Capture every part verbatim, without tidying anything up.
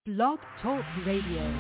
Blog Talk Radio.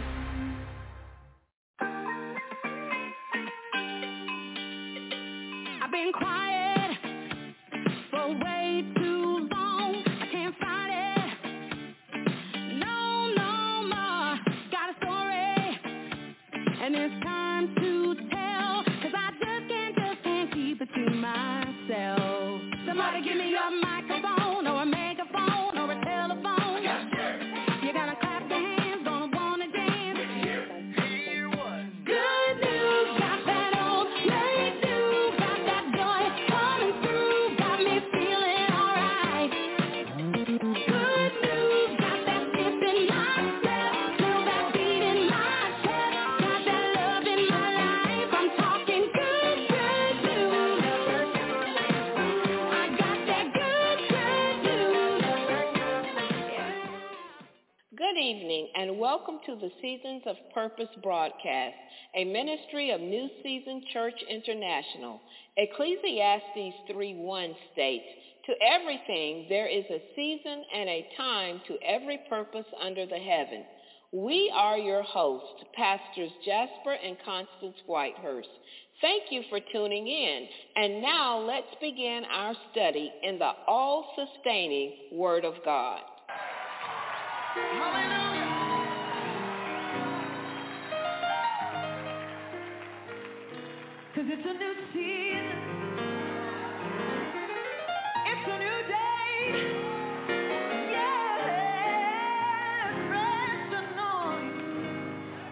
I've been quiet for way too long. I can't fight it. No, no more. Got a story, and it's time to tell. Cause I just can't, just can't keep it to myself. Somebody give me a microphone or a megaphone or a telephone. You're gonna clap your hands, gonna wanna dance. Hear what? Good news, got that old late news, got that joy coming through, got me feeling alright. Good news, got that dip in my step, feel that beat in my chest, got that love in my life. I'm talking good, good news. I got that good, good news. Good evening and welcome to the Seasons of Purpose broadcast, a ministry of New Season Church International. Ecclesiastes three one states, "To everything there is a season and a time to every purpose under the heaven." We are your hosts, Pastors Jasper and Constance Whitehurst. Thank you for tuning in. And now let's begin our study in the all-sustaining Word of God. Cause it's a new season, it's a new day, yeah, fresh anointing.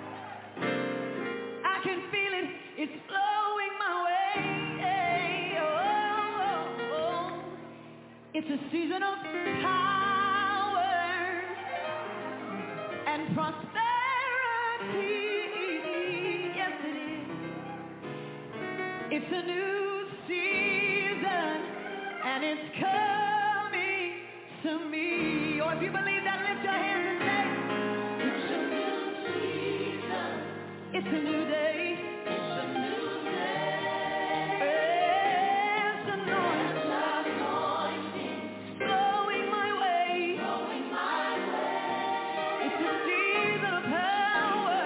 I can feel it, it's flowing my way, oh, oh, oh. It's a season of power and prosperity, yes it is. It's a new season, and it's coming to me. Or if you believe that, lift your hands and say, it's a new season. It's a new day. It's a new day. It's anointing. Flowing my way. Flowing my way. It's a season of power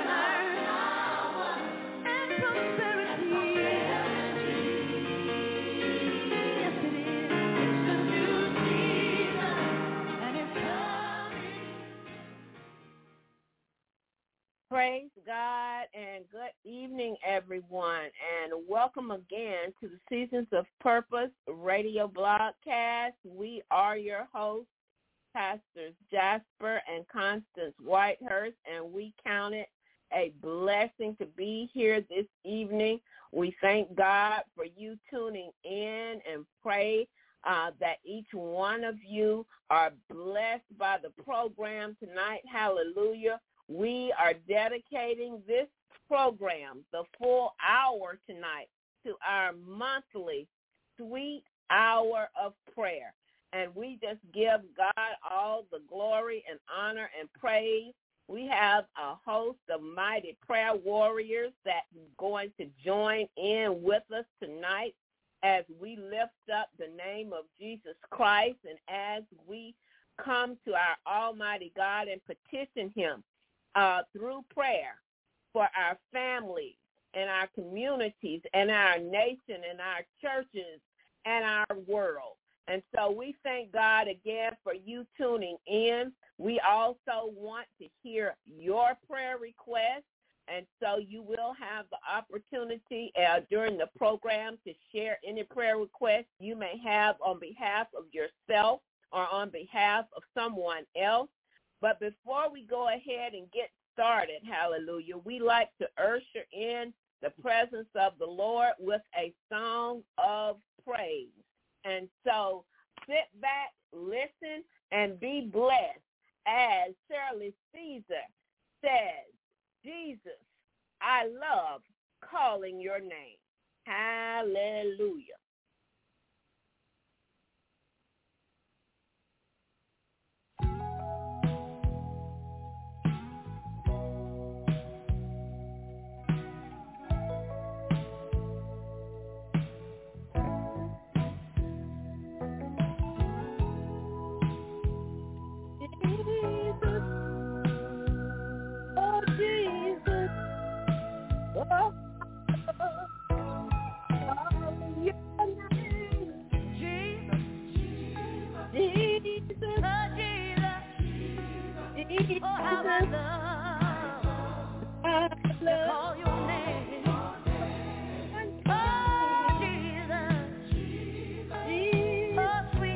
and prosperity. Praise God and good evening, everyone, and welcome again to the Seasons of Purpose radio broadcast. We are your hosts, Pastors Jasper and Constance Whitehurst, and we count it a blessing to be here this evening. We thank God for you tuning in and pray uh, that each one of you are blessed by the program tonight. Hallelujah. We are dedicating this program, the full hour tonight, to our monthly sweet hour of prayer. And we just give God all the glory and honor and praise. We have a host of mighty prayer warriors that are going to join in with us tonight as we lift up the name of Jesus Christ and as we come to our Almighty God and petition him Uh, through prayer for our families and our communities and our nation and our churches and our world. And so we thank God again for you tuning in. We also want to hear your prayer requests, and so you will have the opportunity uh, during the program to share any prayer requests you may have on behalf of yourself or on behalf of someone else. But before we go ahead and get started, hallelujah, we like to usher in the presence of the Lord with a song of praise. And so sit back, listen, and be blessed as Shirley Caesar says, Jesus, I love calling your name. Hallelujah. Jesus, Oh, how I love to call your name. Oh, Jesus. Oh, sweet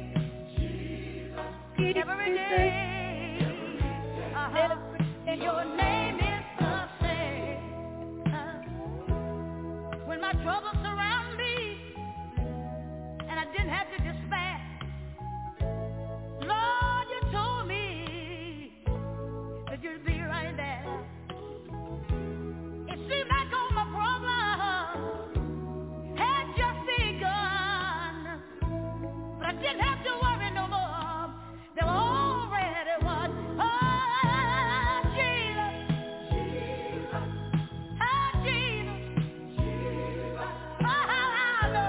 Jesus. Every day. Uh-huh. Your name is the same. When my troubles surround me and I didn't have to despair, Lord, you told me that you'd be right there. It seemed like all my problems had just begun, but I didn't have to worry no more. They were already won. Oh, Jesus. Oh, Jesus. Oh, how I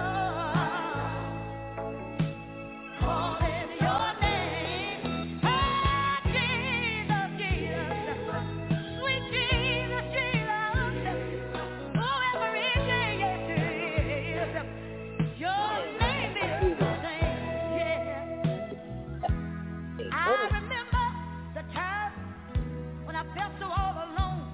love calling your name. Oh, Jesus, Jesus. Sweet Jesus, Jesus. Oh, every day, yes, it is. Your name is the same, yeah. I remember the time when I felt so all alone,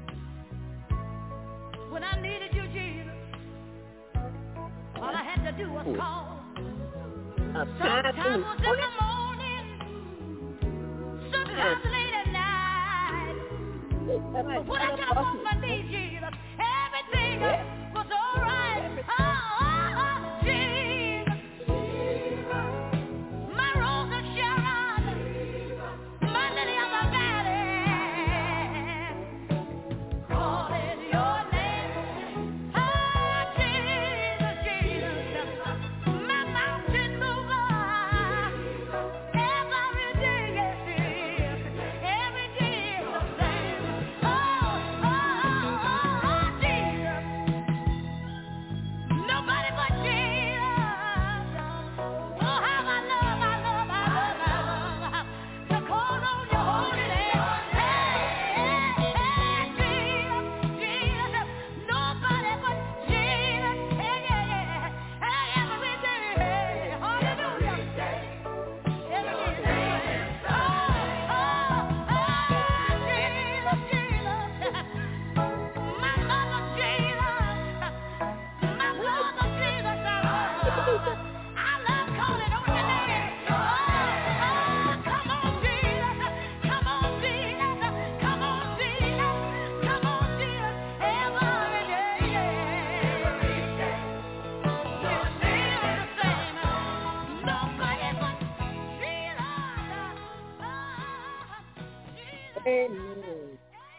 when I needed you, Jesus. All I had to do was call. Sometimes it was in the morning, sometimes late at night. But when I got up on my knees, Jesus, everything was all right. Oh, oh, oh, Jesus. My rose of Sharon, my lily of the valley, calling your name. Oh, Jesus, Jesus, my mountain mover. Every day, yes, it is. Every day is the same. Oh, oh, oh, oh, Jesus. Nobody but Jesus. Oh, how I love, I love, I love, I love to call on your holy name. Hey, hey, Jesus, Jesus. Nobody but Jesus. Hey, yeah, yeah. Hey, every day. Hallelujah. Every day. Oh, oh, oh, Jesus, Jesus. My mother, Jesus. My brother, Jesus, I love. I love calling on your name. Oh, oh, come on, Jesus. Come on, Jesus. Come on, Jesus. Come on, Jesus. Every day. Your name is the same. Nobody but Jesus. Oh, Jesus.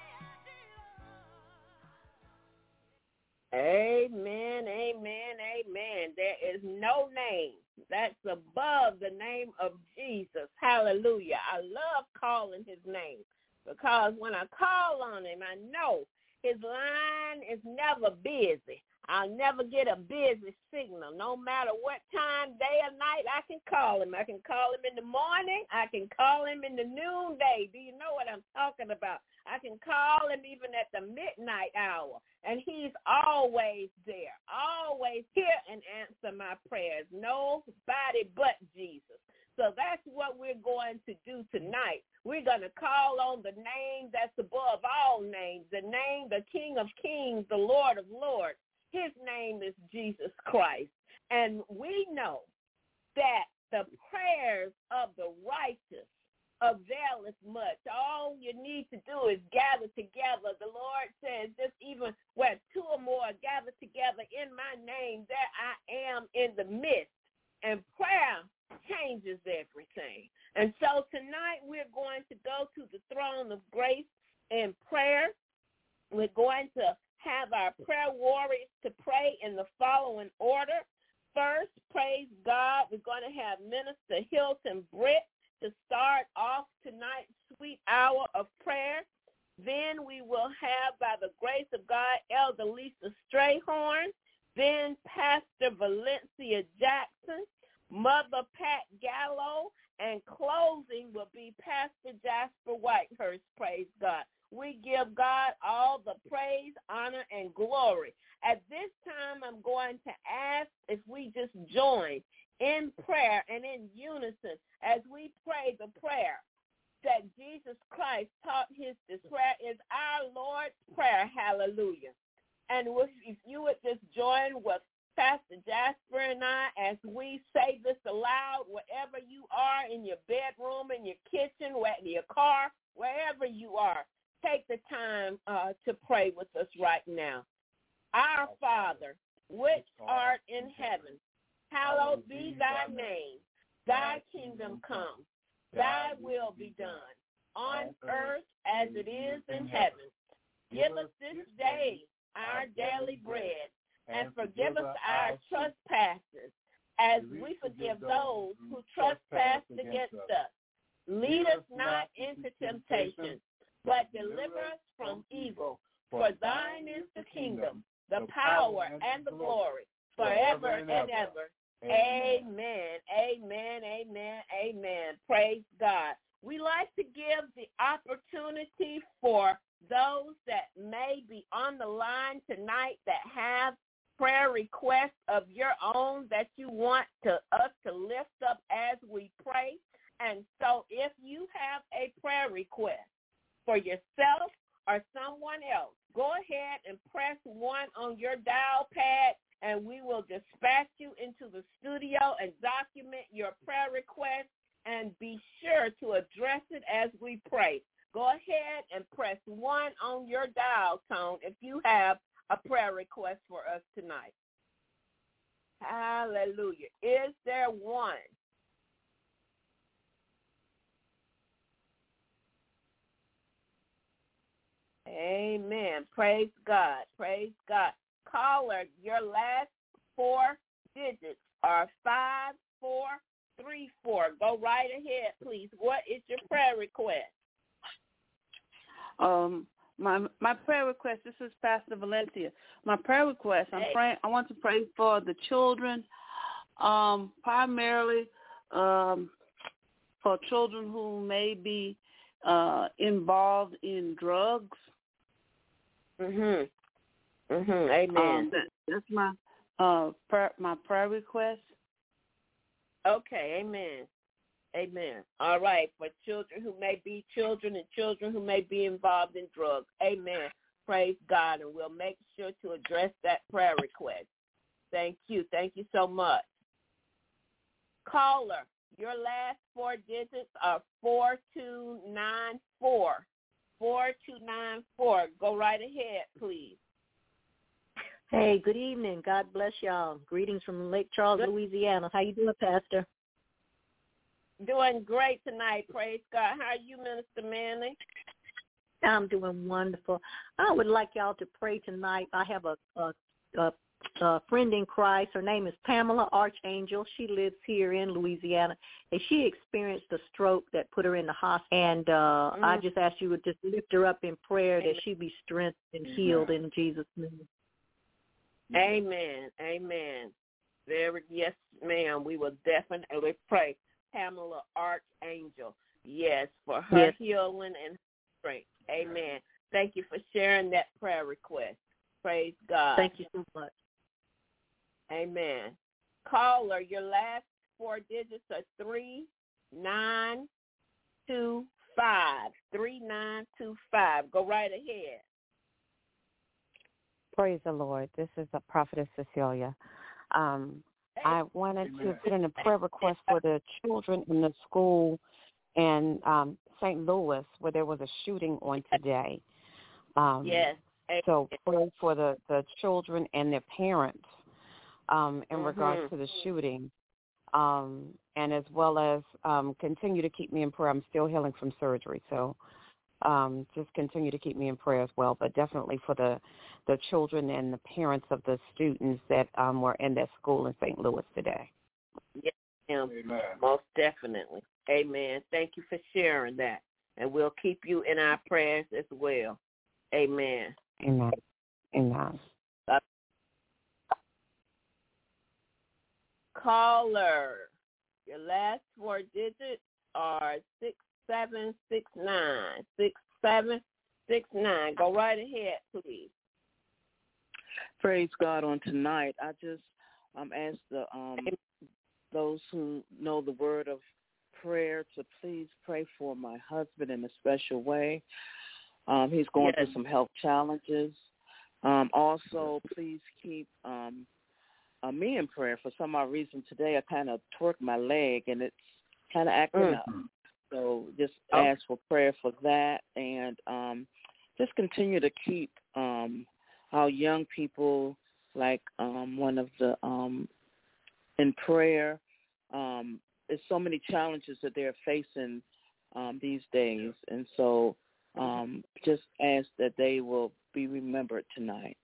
Amen, amen, amen. There is no name that's above the name of Jesus. Hallelujah. I love calling his name because when I call on him, I know his line is never busy. I'll never get a busy signal. No matter what time, day or night, I can call him. I can call him in the morning. I can call him in the noonday. Do you know what I'm talking about? I can call him even at the midnight hour, and he's always there, always here and answer my prayers. Nobody but Jesus. So that's what we're going to do tonight. We're going to call on the name that's above all names, the name, the King of Kings, the Lord of Lords. His name is Jesus Christ. And we know that the prayers of the righteous availeth much. All you need to do is gather together. The Lord says, just even where two or more are gathered together in my name, there I am in the midst. And prayer changes everything. And so tonight we're going to go to the throne of grace in prayer. We're going to have our prayer warriors to pray in the following order. First, praise God, we're going to have Minister Hilton Britt to start off tonight's sweet hour of prayer. Then we will have, by the grace of God, Elder Lisa Strayhorn. Then Pastor Valencia Jackson, Mother Pat Gallo, and closing will be Pastor Jasper Whitehurst, praise God. We give God all the praise, honor, and glory. At this time, I'm going to ask if we just join in prayer and in unison as we pray the prayer that Jesus Christ taught his this prayer is our Lord's Prayer. Hallelujah. And if you would just join with Pastor Jasper and I as we say this aloud, wherever you are, in your bedroom, in your kitchen, in your car, wherever you are, take the time uh, to pray with us right now. Our Father, which art in heaven, hallowed be thy name. Thy kingdom come. Thy will be done on earth as it is in heaven. Give us this day our daily bread, and forgive us our trespasses as we forgive those who trespass against us. Lead us not into temptation, but deliver us from evil. For thine is the kingdom, the power, and the glory, forever and ever. Amen, amen, amen, amen. Praise God. We like to give the opportunity for those that may be on the line tonight that have prayer requests of your own that you want to us to lift up as we pray. And so if you have a prayer request for yourself or someone else, go ahead and press one on your dial pad, and we will dispatch you into the studio and document your prayer request, and be sure to address it as we pray. Go ahead and press one on your dial tone if you have a prayer request for us tonight. Hallelujah. Is there one? Amen. Praise God. Praise God. Caller, your last four digits are five four three four. Go right ahead, please. What is your prayer request? Um, my my prayer request. This is Pastor Valencia. My prayer request. I'm Hey. praying. I want to pray for the children, um, primarily um, for children who may be uh, involved in drugs. Mhm. Mhm. Amen. Um, that, that's my uh prayer, my prayer request. Okay. Amen. Amen. All right. For children who may be children and children who may be involved in drugs. Amen. Praise God. And we'll make sure to address that prayer request. Thank you. Thank you so much. Caller, your last four digits are four two nine four. four two nine four. Go right ahead, please. Hey, good evening. God bless y'all. Greetings from Lake Charles, Good. Louisiana. How you doing, Pastor? Doing great tonight. Praise God. How are you, Minister Manley? I'm doing wonderful. I would like y'all to pray tonight. I have a, a, a, a friend in Christ. Her name is Pamela Archangel. She lives here in Louisiana, and she experienced a stroke that put her in the hospital. And uh, mm-hmm. I just ask you to just lift her up in prayer that she be strengthened and healed in Jesus' name. Amen. Amen. Very, yes, ma'am. We will definitely pray. Pamela Archangel, yes, for her yes. healing and strength. Amen. Thank you for sharing that prayer request. Praise God. Thank you so much. Amen. Caller, your last four digits are three nine two five. three nine two five. Go right ahead. Praise the Lord. This is a prophetess Cecilia. Um, I wanted to put in a prayer request for the children in the school in um, Saint Louis where there was a shooting on today. Um, yes. So pray for the, the children and their parents um, in mm-hmm. regards to the shooting, um, and as well as um, continue to keep me in prayer. I'm still healing from surgery, so um, just continue to keep me in prayer as well, but definitely for the, the children and the parents of the students that um, were in that school in Saint Louis today. Yes, ma'am. Amen. Most definitely. Amen. Thank you for sharing that, and we'll keep you in our prayers as well. Amen. Amen. Amen. Uh, caller, your last four digits are six seven six nine. Six seven six nine. Go right ahead, please. Praise God on tonight. I just um ask the um those who know the word of prayer to please pray for my husband in a special way. Um, he's going yes. through some health challenges. Um, also, please keep um, uh, me in prayer. For some odd reason today, I kind of twerked my leg, and it's kind of acting mm. up. So just oh. ask for prayer for that, and um, just continue to keep um, our young people, like um, one of the, um, in prayer. Um, there's so many challenges that they're facing um, these days, and so um, just ask that they will be remembered tonight.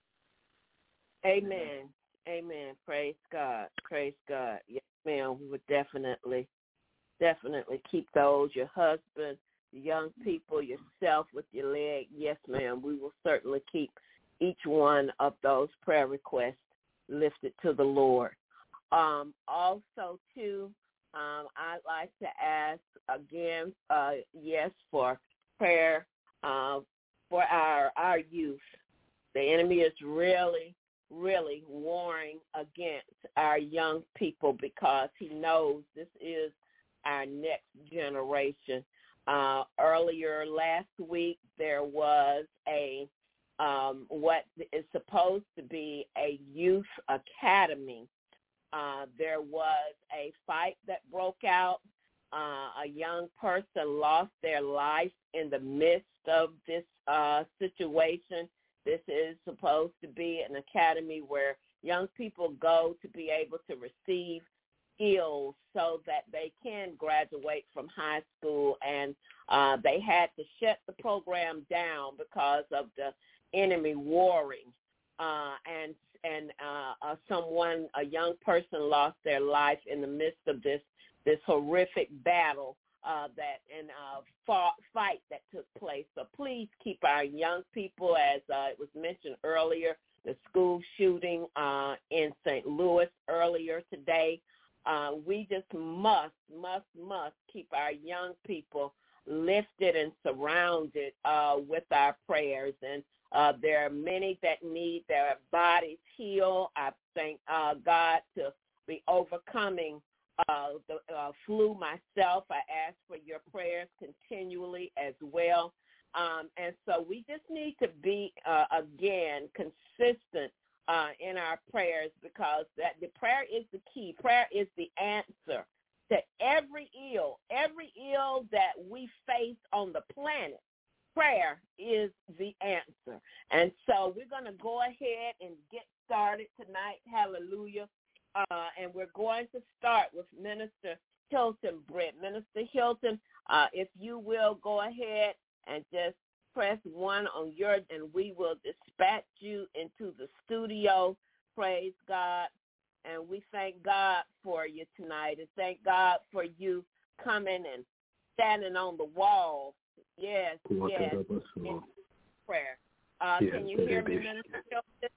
Amen. Amen. Praise God. Praise God. Yes, ma'am. We would definitely, definitely keep those, your husband, young people, yourself with your leg. Yes, ma'am. We will certainly keep each one of those prayer requests lifted to the Lord. Um, also, too, um, I'd like to ask again, uh, yes, for prayer uh, for our our youth. The enemy is really, really warring against our young people because he knows this is our next generation. Uh, earlier last week, there was a um, what is supposed to be a youth academy. Uh, there was a fight that broke out. Uh, a young person lost their life in the midst of this uh, situation. This is supposed to be an academy where young people go to be able to receive skills so that they can graduate from high school, and uh, they had to shut the program down because of the enemy warring. Uh, and and uh, uh, someone, a young person, lost their life in the midst of this this horrific battle uh, that and uh, fought, fight that took place. So please keep our young people, as uh, it was mentioned earlier, the school shooting uh, in Saint Louis earlier today. Uh, we just must, must, must keep our young people lifted and surrounded uh, with our prayers. And uh, there are many that need their bodies healed. I thank uh, God to be overcoming uh, the uh, flu myself. I ask for your prayers continually as well. Um, and so we just need to be, uh, again, consistent uh, in our prayers, because that the prayer is the key. Prayer is the answer to every ill, every ill that we face on the planet. Prayer is the answer. And so we're going to go ahead and get started tonight. Hallelujah. Uh, and we're going to start with Minister Hilton Britt. Minister Hilton, uh, if you will go ahead and just press one on your, and we will dispatch you into the studio. Praise God. And we thank God for you tonight, and thank God for you coming and standing on the wall. Yes, yes, in prayer. Uh, yes, can you hear me, Minister Hilton?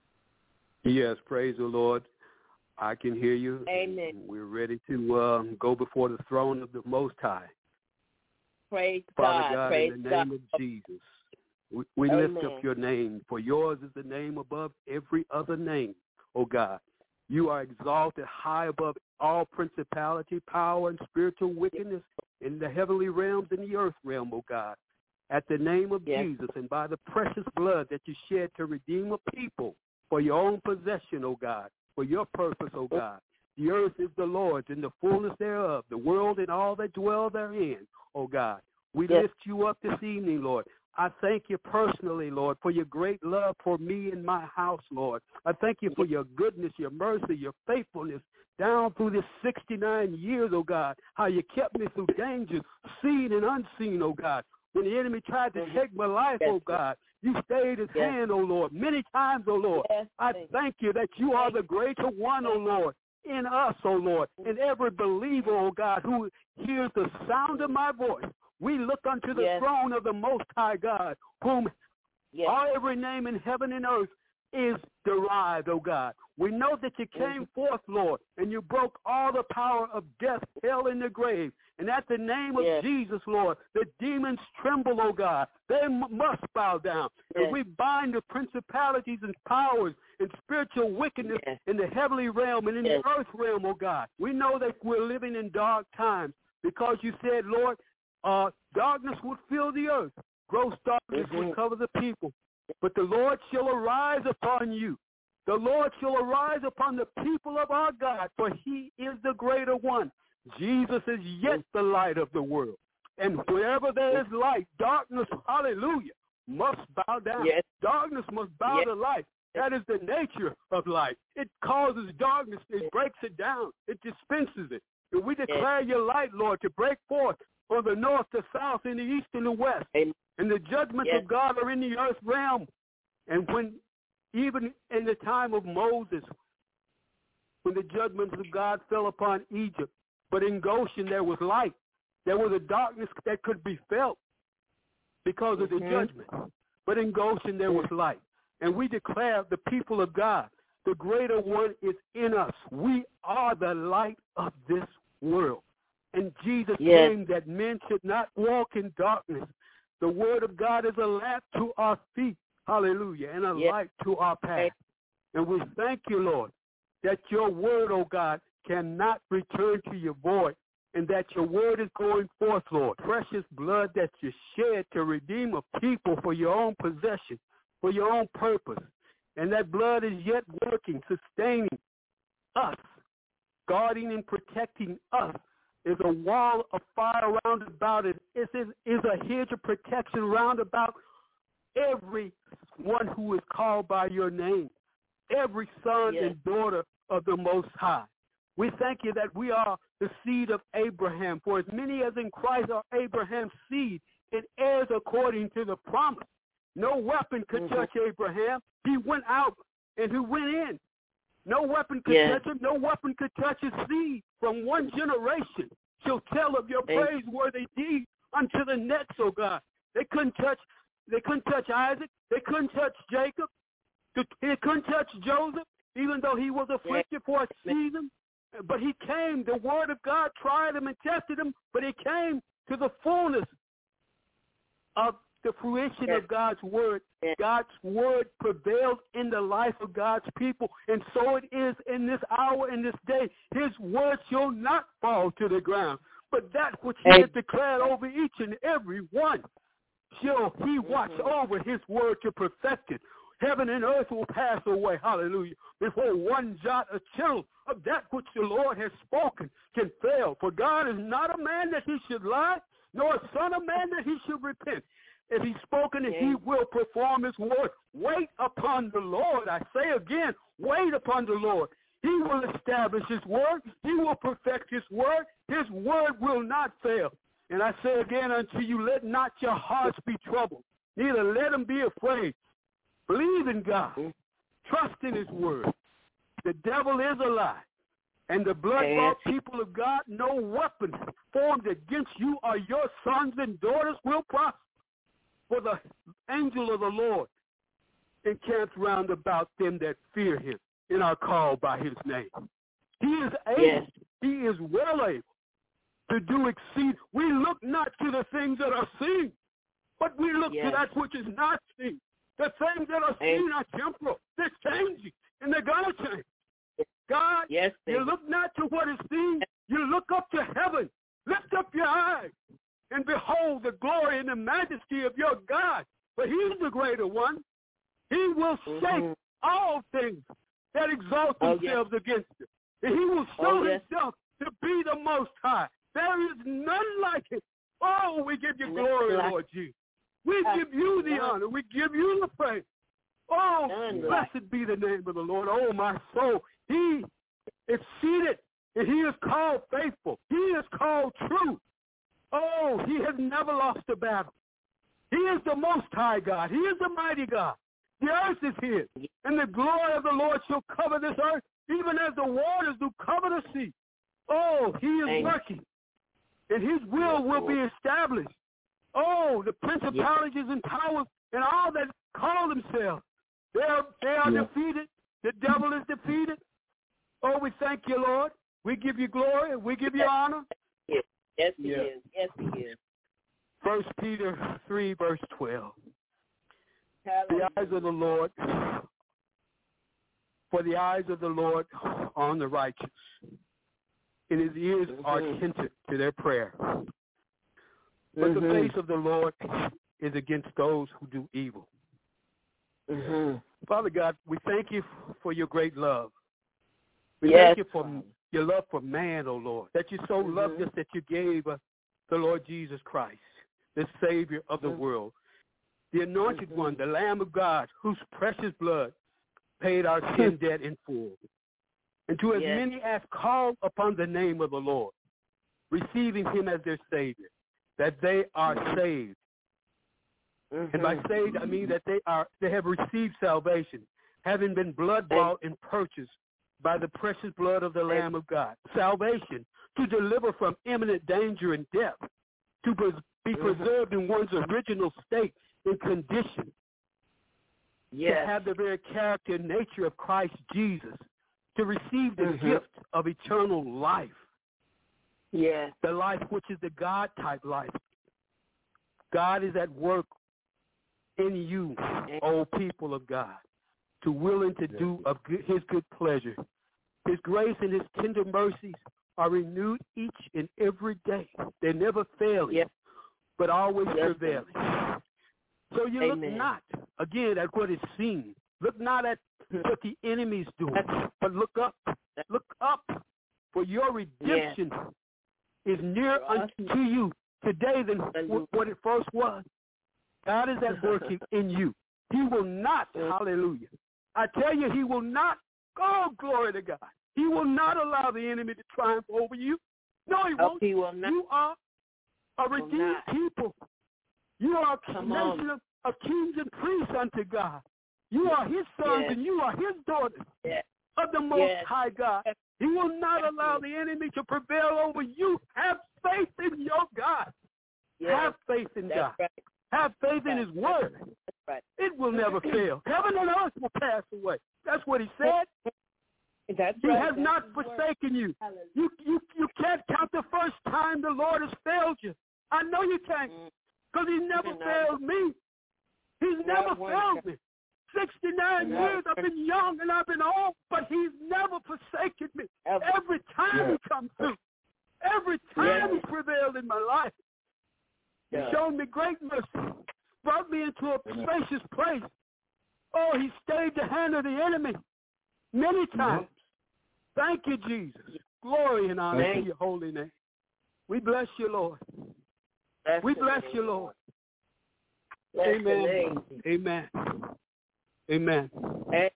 Yes, praise the Lord. I can hear you. Amen. We're ready to um, go before the throne of the Most High. Praise Father God. God, Praise in the God. name of Jesus, we, we lift up your name, for yours is the name above every other name, O God. You are exalted high above all principality, power, and spiritual wickedness in the heavenly realms and the earth realm, O God. At the name of yes. Jesus, and by the precious blood that you shed to redeem a people for your own possession, O God, for your purpose, O God. The earth is the Lord's and the fullness thereof, the world and all that dwell therein, O God. We yes. lift you up this evening, Lord. I thank you personally, Lord, for your great love for me and my house, Lord. I thank you for your goodness, your mercy, your faithfulness down through this sixty-nine years, oh God, how you kept me through dangers, seen and unseen, oh God. When the enemy tried to take my life, yes. oh God, you stayed his yes. hand, oh Lord, many times, oh Lord. Yes. I thank you that you are the greater one, oh Lord, in us, oh Lord, in every believer, oh God, who hears the sound of my voice. We look unto the yes. throne of the Most High God, whom yes. all every name in heaven and earth is derived, oh God. We know that you came mm-hmm. forth, Lord, and you broke all the power of death, hell, and the grave. And at the name of yes. Jesus, Lord, the demons tremble, oh God. They m- must bow down. Yes. And we bind the principalities and powers and spiritual wickedness yes. in the heavenly realm and in yes. the earth realm, oh God. We know that we're living in dark times, because you said, Lord, uh, darkness would fill the earth. Gross darkness mm-hmm. would cover the people. But the Lord shall arise upon you. The Lord shall arise upon the people of our God, for he is the greater one. Jesus is yet the light of the world. And wherever there is light, darkness, hallelujah, must bow down. Yes. Darkness must bow yes. to light. That is the nature of light. It causes darkness. It breaks it down. It dispenses it. And we declare yes. your light, Lord, to break forth from the north, the south, and the east, and the west. Amen. And the judgments yes. of God are in the earth realm. And when, even in the time of Moses, when the judgments of God fell upon Egypt, but in Goshen there was light. There was a darkness that could be felt because of the mm-hmm. judgment. But in Goshen there was light. And we declare the people of God, the greater one is in us. We are the light of this world. And Jesus yes. came that men should not walk in darkness. The word of God is a lamp to our feet, hallelujah, and a yes. light to our path. And we thank you, Lord, that your word, oh God, cannot return to your void, and that your word is going forth, Lord. Precious blood that you shed to redeem a people for your own possession, for your own purpose. And that blood is yet working, sustaining us, guarding and protecting us. Is a wall of fire round about it. It is, is a hedge of protection round about everyone who is called by your name, every son yes. and daughter of the Most High. We thank you that we are the seed of Abraham, for as many as in Christ are Abraham's seed and heirs according to the promise. No weapon could mm-hmm. touch Abraham. He went out and he went in. No weapon could yes. touch him. No weapon could touch his seed. From one generation shall tell of your praiseworthy deeds unto the next, oh God. They couldn't touch. They couldn't touch Isaac. They couldn't touch Jacob. They couldn't touch Joseph, even though he was afflicted yes. for a season. But he came. The word of God tried him and tested him, but he came to the fullness of the fruition yes. of God's word. Yes. God's word prevailed in the life of God's people, and so it is in this hour, in this day. His word shall not fall to the ground, but that which he has declared over each and every one shall he watch mm-hmm. over his word to perfect it. Heaven and earth will pass away, hallelujah, before one jot or tittle of that which the Lord has spoken can fail. For God is not a man that he should lie, nor a son of man that he should repent. If he's spoken it, he will perform his word. Wait upon the Lord. I say again, wait upon the Lord. He will establish his word. He will perfect his word. His word will not fail. And I say again unto you, let not your hearts be troubled, neither let them be afraid. Believe in God. Trust in his word. The devil is a lie. And the blood-bought people of God, no weapon formed against you or your sons and daughters will prosper. For the angel of the Lord encamps round about them that fear him and are called by his name. He is able. Yes. He is well able to do exceed. We look not to the things that are seen, but we look yes. to that which is not seen. The things that are seen are temporal. They're changing, and they're going to change. God, yes, you look not to what is seen. You look up to heaven. Lift up your eyes and behold the glory and the majesty of your God. For he's the greater one. He will shake mm-hmm. all things that exalt oh, themselves yes. against him. And he will show oh, yes. himself to be the Most High. There is none like him. Oh, we give you glory, like Lord Jesus. We give you the honor. We give you the praise. Oh, none blessed like. be the name of the Lord. Oh, my soul. He is seated, and he is called faithful. He is called true. Oh, he has never lost a battle. He is the Most High God. He is the mighty God. The earth is his, and the glory of the Lord shall cover this earth, even as the waters do cover the sea. Oh, he is Amen. working, and his will will be established. Oh, the principalities and powers and all that call themselves, they are, they are yeah. defeated. The devil is defeated. Oh, we thank you, Lord. We give you glory. We give you honor. Yes, yes he yeah. is. Yes, he is. First Peter three, verse twelve. Hallelujah. The eyes of the Lord, for the eyes of the Lord are on the righteous, and his ears mm-hmm. are attentive to their prayer. But mm-hmm. the face of the Lord is against those who do evil. Mm-hmm. Father God, we thank you for your great love. We yes. thank you for your love for man, oh Lord, that you so mm-hmm. loved us that you gave us the Lord Jesus Christ, the Savior of the mm-hmm. world, the anointed mm-hmm. one, the Lamb of God, whose precious blood paid our sin debt in full. And to as yes. many as call upon the name of the Lord, receiving him as their Savior, that they are mm-hmm. saved. Mm-hmm. And by saved, I mean that they are they have received salvation, having been blood-bought and purchased by the precious blood of the Lamb of God. Salvation to deliver from imminent danger and death, to be preserved in one's original state and condition, yes. to have the very character and nature of Christ Jesus, to receive the mm-hmm. gift of eternal life, yes. the life which is the God-type life. God is at work in you, O people of God, to willing to yes. do of good, his good pleasure. His grace and his tender mercies are renewed each and every day. They never fail you, yes. but always yes. prevailing. So you Amen. Look not, again, at what is seen. Look not at what the enemy's doing, but look up. Look up, for your redemption yes. is near unto you today than what it first was. God is at work in you. He will not, hallelujah. I tell you, he will not, oh, glory to God. He will not allow the enemy to triumph over you. No, he won't. He will not. You are a redeemed people. You are a Come nation of, of kings and priests unto God. You are his sons yes. and you are his daughters yes. of the Most yes. High God. He will not yes. allow the enemy to prevail over you. Have faith in your God. Yes. Have faith in That's God. Right. Have faith in his word. That's right. It will never fail. Heaven and earth will pass away. That's what he said. That's he right. has That's not forsaken you. You, you. You can't count the first time the Lord has failed you. I know you can't, because he never failed me. He's never failed me. sixty-nine years I've been young and I've been old, but he's never forsaken me. Every time yeah. he comes through, every time yeah. he prevailed in my life. He yeah. showed me great mercy, brought me into a spacious place. Oh, he stayed the hand of the enemy many times. Mm-hmm. Thank you, Jesus. Glory and honor Thank to your holy name. We bless you, Lord. Bless we bless you, Lord. Bless Amen. Amen. Amen. Amen.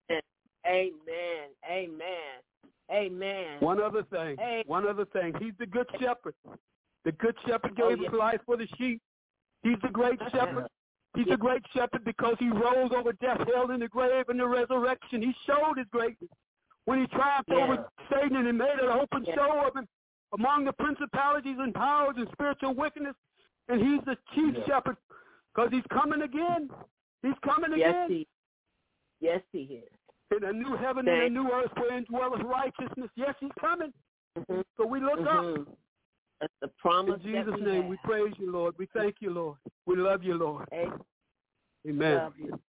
Amen. Amen. Amen. One other thing. Amen. One other thing. He's the good shepherd. The good shepherd gave oh, yes. his life for the sheep. He's the great shepherd. He's the great shepherd because he rose over death, hell, and the grave, and the resurrection. He showed his greatness when he triumphed yeah. over Satan and he made an open yeah. show of him among the principalities and powers and spiritual wickedness. And he's the chief yeah. shepherd because he's coming again. He's coming yes, again. He, yes, he is. In a new heaven Thank and a new earth wherein dwelleth righteousness. Yes, he's coming. Mm-hmm. So we look mm-hmm. up. That's the promise. In Jesus' we name, have. we praise you, Lord. We thank you, Lord. We love you, Lord. Amen. Amen. Love you, Lord.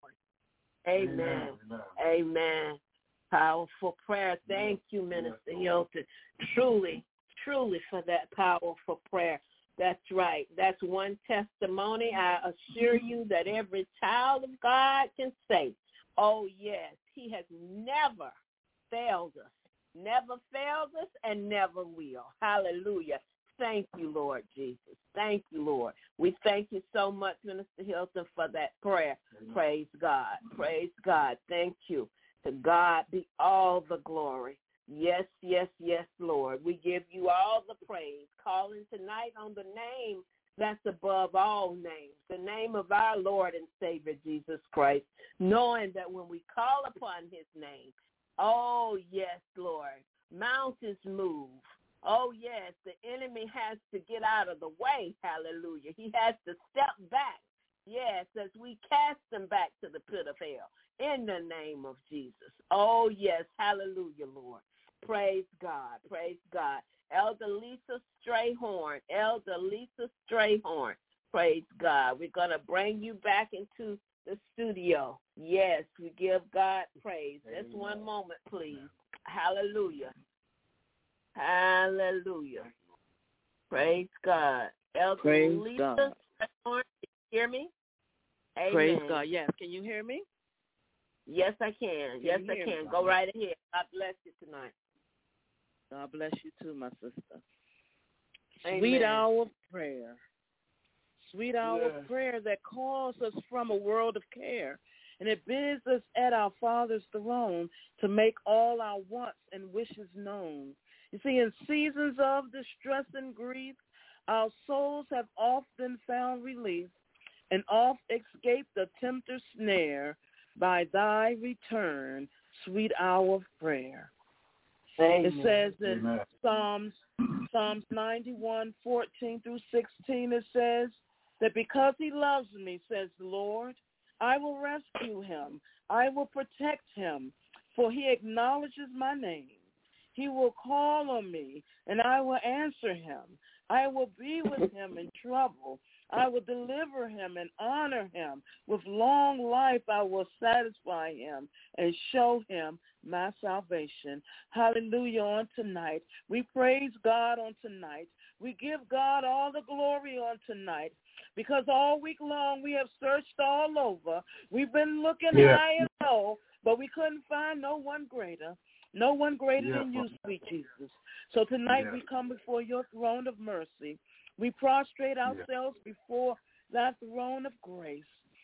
Amen. Amen. Amen. Powerful prayer. Thank you, Minister Hilton. Truly, truly for that powerful prayer. That's right. That's one testimony. I assure you that every child of God can say, oh, yes, he has never failed us. Never failed us and never will. Hallelujah. Thank you, Lord Jesus. Thank you, Lord. We thank you so much, Minister Hilton, for that prayer. Amen. Praise God. Praise God. Thank you. To God be all the glory. Yes, yes, yes, Lord. We give you all the praise. Calling tonight on the name that's above all names, the name of our Lord and Savior, Jesus Christ, knowing that when we call upon his name, oh, yes, Lord, mountains move. Oh, yes, the enemy has to get out of the way. Hallelujah. He has to step back. Yes, as we cast him back to the pit of hell in the name of Jesus. Oh, yes. Hallelujah, Lord. Praise God. Praise God. Elder Lisa Strayhorn. Elder Lisa Strayhorn. Praise God. We're going to bring you back into the studio. Yes, we give God praise. Just one moment, please. Hallelujah. Hallelujah. Praise God. Elder Praise Lisa, God. can you hear me? Amen. Praise God. Yes. Can you hear me? Yes, I can. Can yes, you I hear can. me? Go right ahead. God bless you tonight. God bless you too, my sister. Amen. Sweet hour of prayer. Sweet hour Yes. of prayer that calls us from a world of care. And it bids us at our Father's throne to make all our wants and wishes known. You see, in seasons of distress and grief, our souls have often found relief and oft escaped the tempter's snare by thy return, sweet hour of prayer. Amen. It says in Amen. Psalms, Psalms ninety-one, fourteen through sixteen, it says that because he loves me, says the Lord, I will rescue him. I will protect him, for he acknowledges my name. He will call on me, and I will answer him. I will be with him in trouble. I will deliver him and honor him. With long life I will satisfy him and show him my salvation. Hallelujah on tonight. We praise God on tonight. We give God all the glory on tonight, because all week long we have searched all over. We've been looking Yeah. high and low, but we couldn't find no one greater. No one greater Yeah. than you, sweet Jesus. So tonight Yeah. we come before your throne of mercy. We prostrate ourselves yeah. before that throne of grace.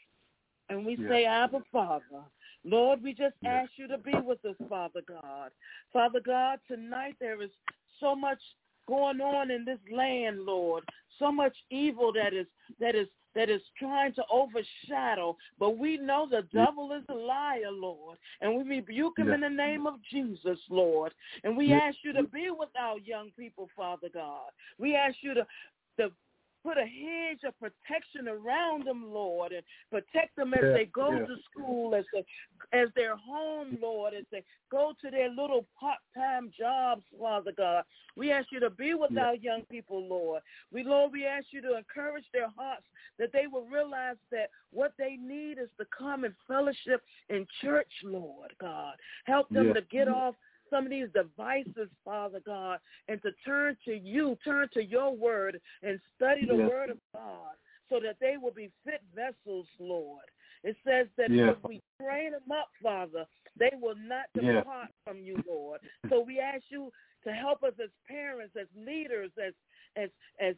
And we yeah. say, Abba, Father. Lord, we just yeah. ask you to be with us, Father God. Father God, tonight there is so much going on in this land, Lord. So much evil that is that is that is trying to overshadow. But we know the devil is a liar, Lord. And we rebuke him yeah. in the name of Jesus, Lord. And we yeah. ask you to be with our young people, Father God. We ask you to, to put a hedge of protection around them, Lord, and protect them as yeah. they go yeah. to school, as they, as they're home, Lord, as they go to their little part-time jobs, Father God. We ask you to be with yeah. our young people, Lord. We, Lord, we ask you to encourage their hearts, that they will realize that what they need is to come and fellowship in church, Lord God. Help them yeah. to get yeah. off some of these devices, Father God, and to turn to you, turn to your word, and study the yes. word of God, so that they will be fit vessels, Lord. It says that yes. if we train them up, Father, they will not depart yes. from you, Lord. So we ask you to help us as parents, as leaders, as as as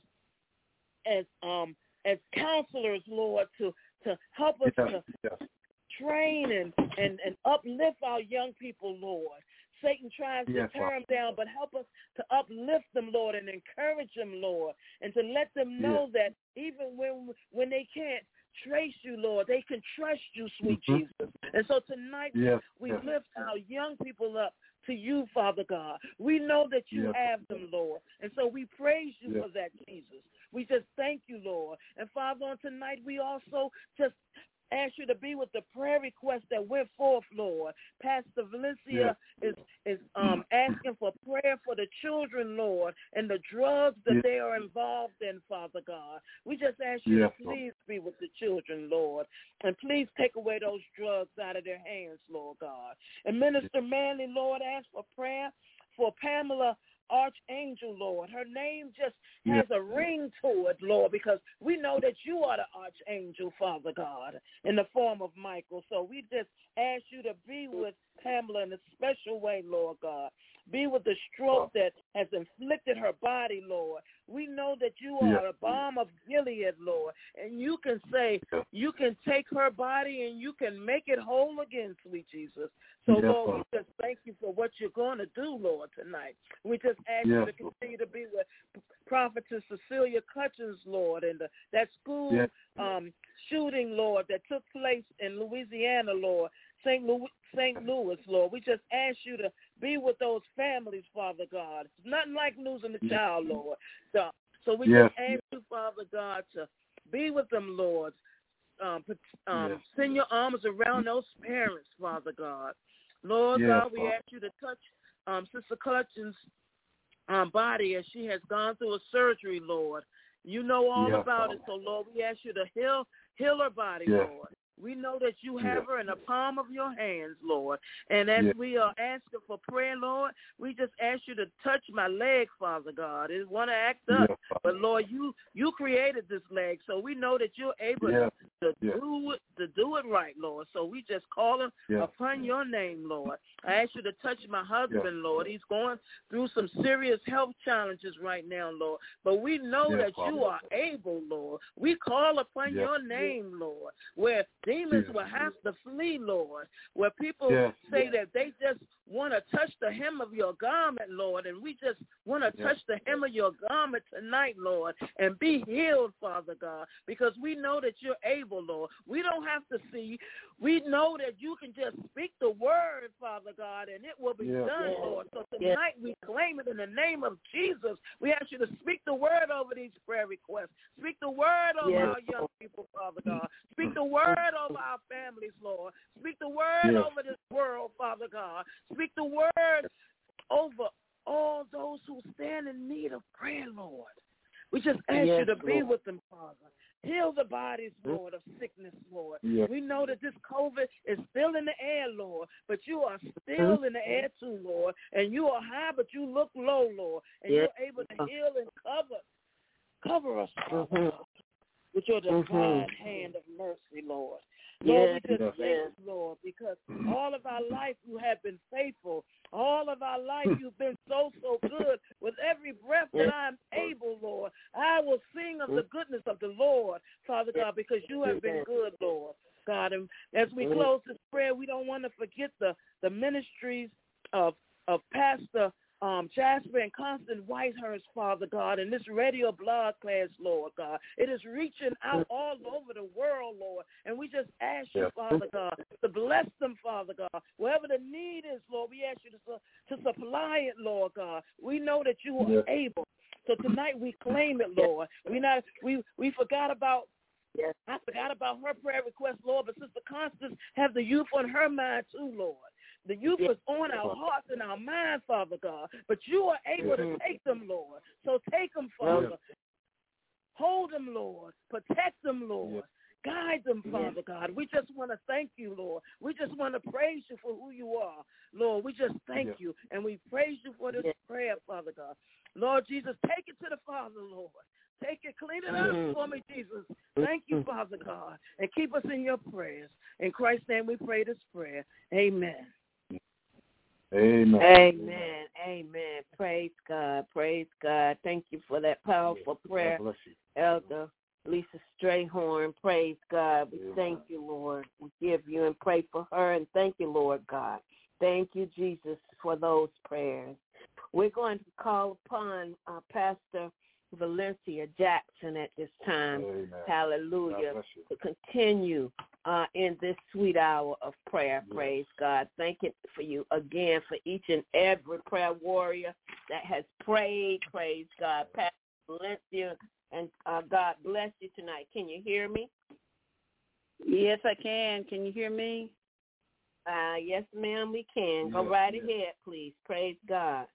as um as counselors, Lord, to to help us yes. to yes. train and, and and uplift our young people, Lord. Satan tries yes, to tear them down, but help us to uplift them, Lord, and encourage them, Lord, and to let them know yes. that even when when they can't trace you, Lord, they can trust you, sweet mm-hmm. Jesus. And so tonight yes, we yes. lift our young people up to you, Father God. We know that you yes. have them, Lord, and so we praise you yes. for that, Jesus. We just thank you, Lord. And Father, on tonight we also just ask you to be with the prayer request that went forth, Lord. Pastor Valencia yeah. is is um asking for prayer for the children, Lord, and the drugs that yeah. they are involved in, Father God. We just ask you yeah. to please be with the children, Lord, and please take away those drugs out of their hands, Lord God. And Minister Manley, Lord, ask for prayer for Pamela Archangel, Lord. Her name just has a ring to it, Lord, because we know that you are the Archangel, Father God, in the form of Michael. So we just ask you to be with Pamela in a special way, Lord God. Be with the stroke that has inflicted her body, Lord. We know that you are a balm of Gilead, Lord, and you can say, you can take her body and you can make it whole again, sweet Jesus. So, yes, Lord, we just thank you for what you're going to do, Lord, tonight. We just ask yes. you to continue to be with Prophetess Cecilia Cutchins, Lord, and the, that school yes. um, shooting, Lord, that took place in Louisiana, Lord, Saint Louis, Saint Louis, Lord. We just ask you to be with those families, Father God. It's nothing like losing a yes. child, Lord. So, so we yes. just ask you, Father God, to be with them, Lord. Um, um, yes. Send your arms around those parents, Father God. Lord yes, God, we Father. ask you to touch um, Sister Clutchins' um, body as she has gone through a surgery, Lord. You know all yes, about Father. it, so Lord, we ask you to heal heal her body, yes. Lord. We know that you have her in the palm of your hands, Lord. And as yes. we are asking for prayer, Lord, we just ask you to touch my leg, Father God. It want to act up, yes. but Lord, you you created this leg, so we know that you're able yes. to yes. do it to do it right, Lord. So we just call him yes. upon your name, Lord. I ask you to touch my husband, yes. Lord. He's going through some serious health challenges right now, Lord. But we know yes, that Father. you are able, Lord. We call upon yes. your name, Lord, where demons yes. will have to flee, Lord, where people yes. say yes. that they just want to touch the hem of your garment, Lord, and we just want to yes. touch the hem of your garment tonight, Lord, and be healed, Father God, because we know that you're able, Lord. We don't have to see. We know that you can just speak the word, Father God, and it will be yes. done, yes. Lord. So tonight we claim it in the name of Jesus. We ask you to speak the word over these prayer requests. Speak the word over yes. our young people, Father God. Speak the word over our families, Lord. Speak the word yes. over this world, Father God. Speak the word over all those who stand in need of prayer, Lord. We just ask yes, you to be Lord. with them, Father. Heal the bodies, Lord, of sickness, Lord. Yes. We know that this COVID is still in the air, Lord, but you are still mm-hmm. in the air too, Lord. And you are high, but you look low, Lord. And yes. you're able to heal and cover, cover us, Father, mm-hmm. with your divine mm-hmm. hand of mercy, Lord. Yes. Lord, we just yes. thank you, Lord, because all of our life you have been faithful. All of our life you've been so, so good. With every breath that I'm able, Lord, I will sing of the goodness of the Lord, Father God, because you have been good, Lord, God. And as we close this prayer, we don't want to forget the, the ministries of, of Pastor Um, Jasper and Constant Whitehurst, Father God, and this radio blog class, Lord God. It is reaching out all over the world, Lord, and we just ask you, Father God, to bless them, Father God. Wherever the need is, Lord, we ask you to, to supply it, Lord God. We know that you are yes. able. So tonight we claim it, Lord. We not we we forgot about yes. I forgot about her prayer request, Lord, but Sister Constance have the youth on her mind too, Lord. The youth is on our hearts and our minds, Father God, but you are able to take them, Lord. So take them, Father. Yes. Hold them, Lord. Protect them, Lord. Yes. Guide them, Father God. We just want to thank you, Lord. We just want to praise you for who you are, Lord. We just thank yes. you, and we praise you for this yes. prayer, Father God. Lord Jesus, take it to the Father, Lord. Take it, clean it up mm-hmm. for me, Jesus. Thank you, Father God, and keep us in your prayers. In Christ's name we pray this prayer. Amen. Amen. Amen. Amen. Praise God. Praise God. Thank you for that powerful prayer, God bless you. Elder Lisa Strayhorn. Praise God. We Amen. thank you, Lord. We give you and pray for her, and thank you, Lord God. Thank you, Jesus, for those prayers. We're going to call upon uh, Pastor Valencia Jackson at this time. Amen. Hallelujah. To continue uh, in this sweet hour of prayer. Yes. Praise God. Thank you for you again for each and every prayer warrior that has prayed. Praise God. Pastor Valencia, and uh, God bless you tonight. Can you hear me? Yes, I can. Can you hear me? Uh, yes, ma'am, we can. Yes, Go right yes. ahead, please. Praise God.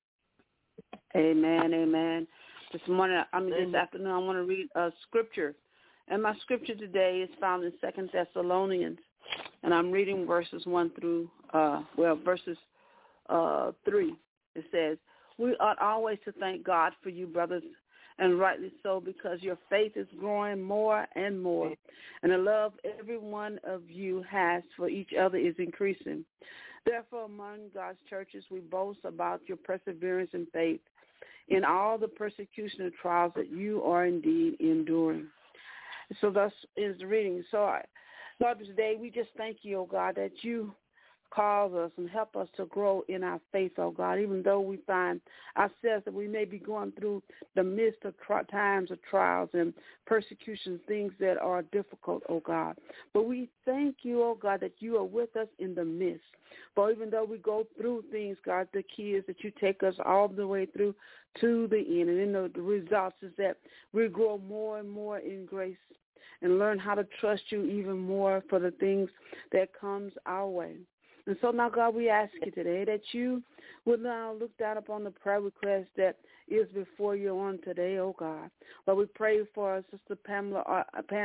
Amen, amen. This morning, I mean, this Amen. afternoon, I want to read a scripture. And my scripture today is found in Second Thessalonians. And I'm reading verses one through, uh, well, verses uh, three. It says, we ought always to thank God for you, brothers, and rightly so, because your faith is growing more and more. And the love every one of you has for each other is increasing. Therefore, among God's churches, we boast about your perseverance and faith in all the persecution and trials that you are indeed enduring. So thus is the reading. So, I, Lord, today we just thank you, oh God, that you cause us and help us to grow in our faith, oh God, even though we find ourselves that we may be going through the midst of tri- times of trials and persecution, things that are difficult, oh God. But we thank you, oh God, that you are with us in the midst. For even though we go through things, God, the key is that you take us all the way through to the end. And then the, the results is that we grow more and more in grace and learn how to trust you even more for the things that comes our way. And so now, God, we ask you today that you will now look down upon the prayer request that is before you on today, oh God. But we pray for Sister Pamela, uh, Pam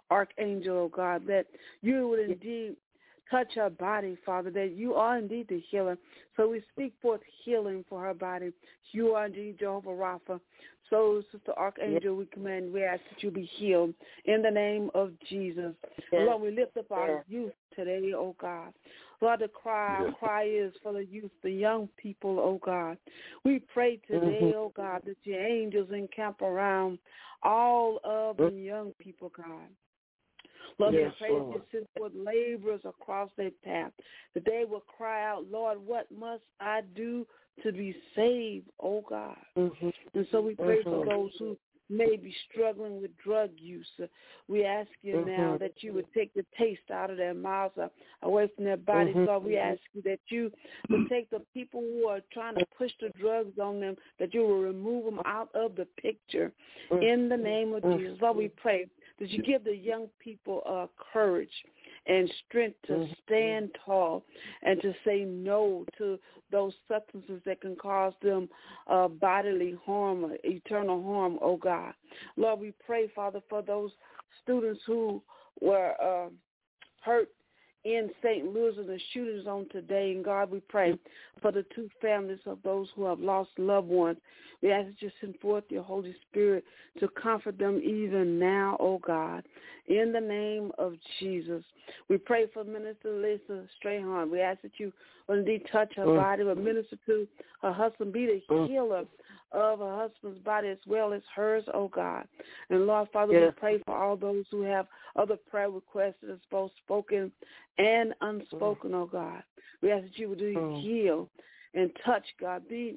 Archangel, oh God, that you would indeed touch her body, Father, that you are indeed the healer. So we speak forth healing for her body. You are indeed Jehovah Rapha. So, Sister Archangel, we command, we ask that you be healed in the name of Jesus. Yes. Lord, we lift up our yes. youth today, oh God. Lord, the cry, our cry is for the youth, the young people, oh God. We pray today, mm-hmm. oh God, that your angels encamp around all of the young people, God. Lord, yes, we pray Lord. that you send forth laborers across their path, that they will cry out, Lord, what must I do to be saved, oh God? Mm-hmm. And so we pray mm-hmm. for those who may be struggling with drug use. Uh, we ask you mm-hmm. now that you would take the taste out of their mouths, uh, away from their bodies. Mm-hmm. Lord, we ask you that you would take the people who are trying to push the drugs on them, that you will remove them out of the picture mm-hmm. in the name of mm-hmm. Jesus. Lord, we pray that you give the young people uh, courage and strength to mm-hmm. stand tall and to say no to those substances that can cause them uh, bodily harm, or eternal harm, oh God. Lord, we pray, Father, for those students who were uh, hurt in Saint Louis and the shootings on today. And God, we pray for the two families of those who have lost loved ones. We ask that you send forth your Holy Spirit to comfort them even now, oh God, in the name of Jesus. We pray for Minister Lisa Strahan. We ask that you will indeed touch her mm. body, but minister to her husband, be the mm. healer of her husband's body as well as hers, oh God. And Lord, Father, yes. we pray for all those who have other prayer requests that are both spoken and unspoken, mm. oh God. We ask that you would mm. heal and touch, God. Be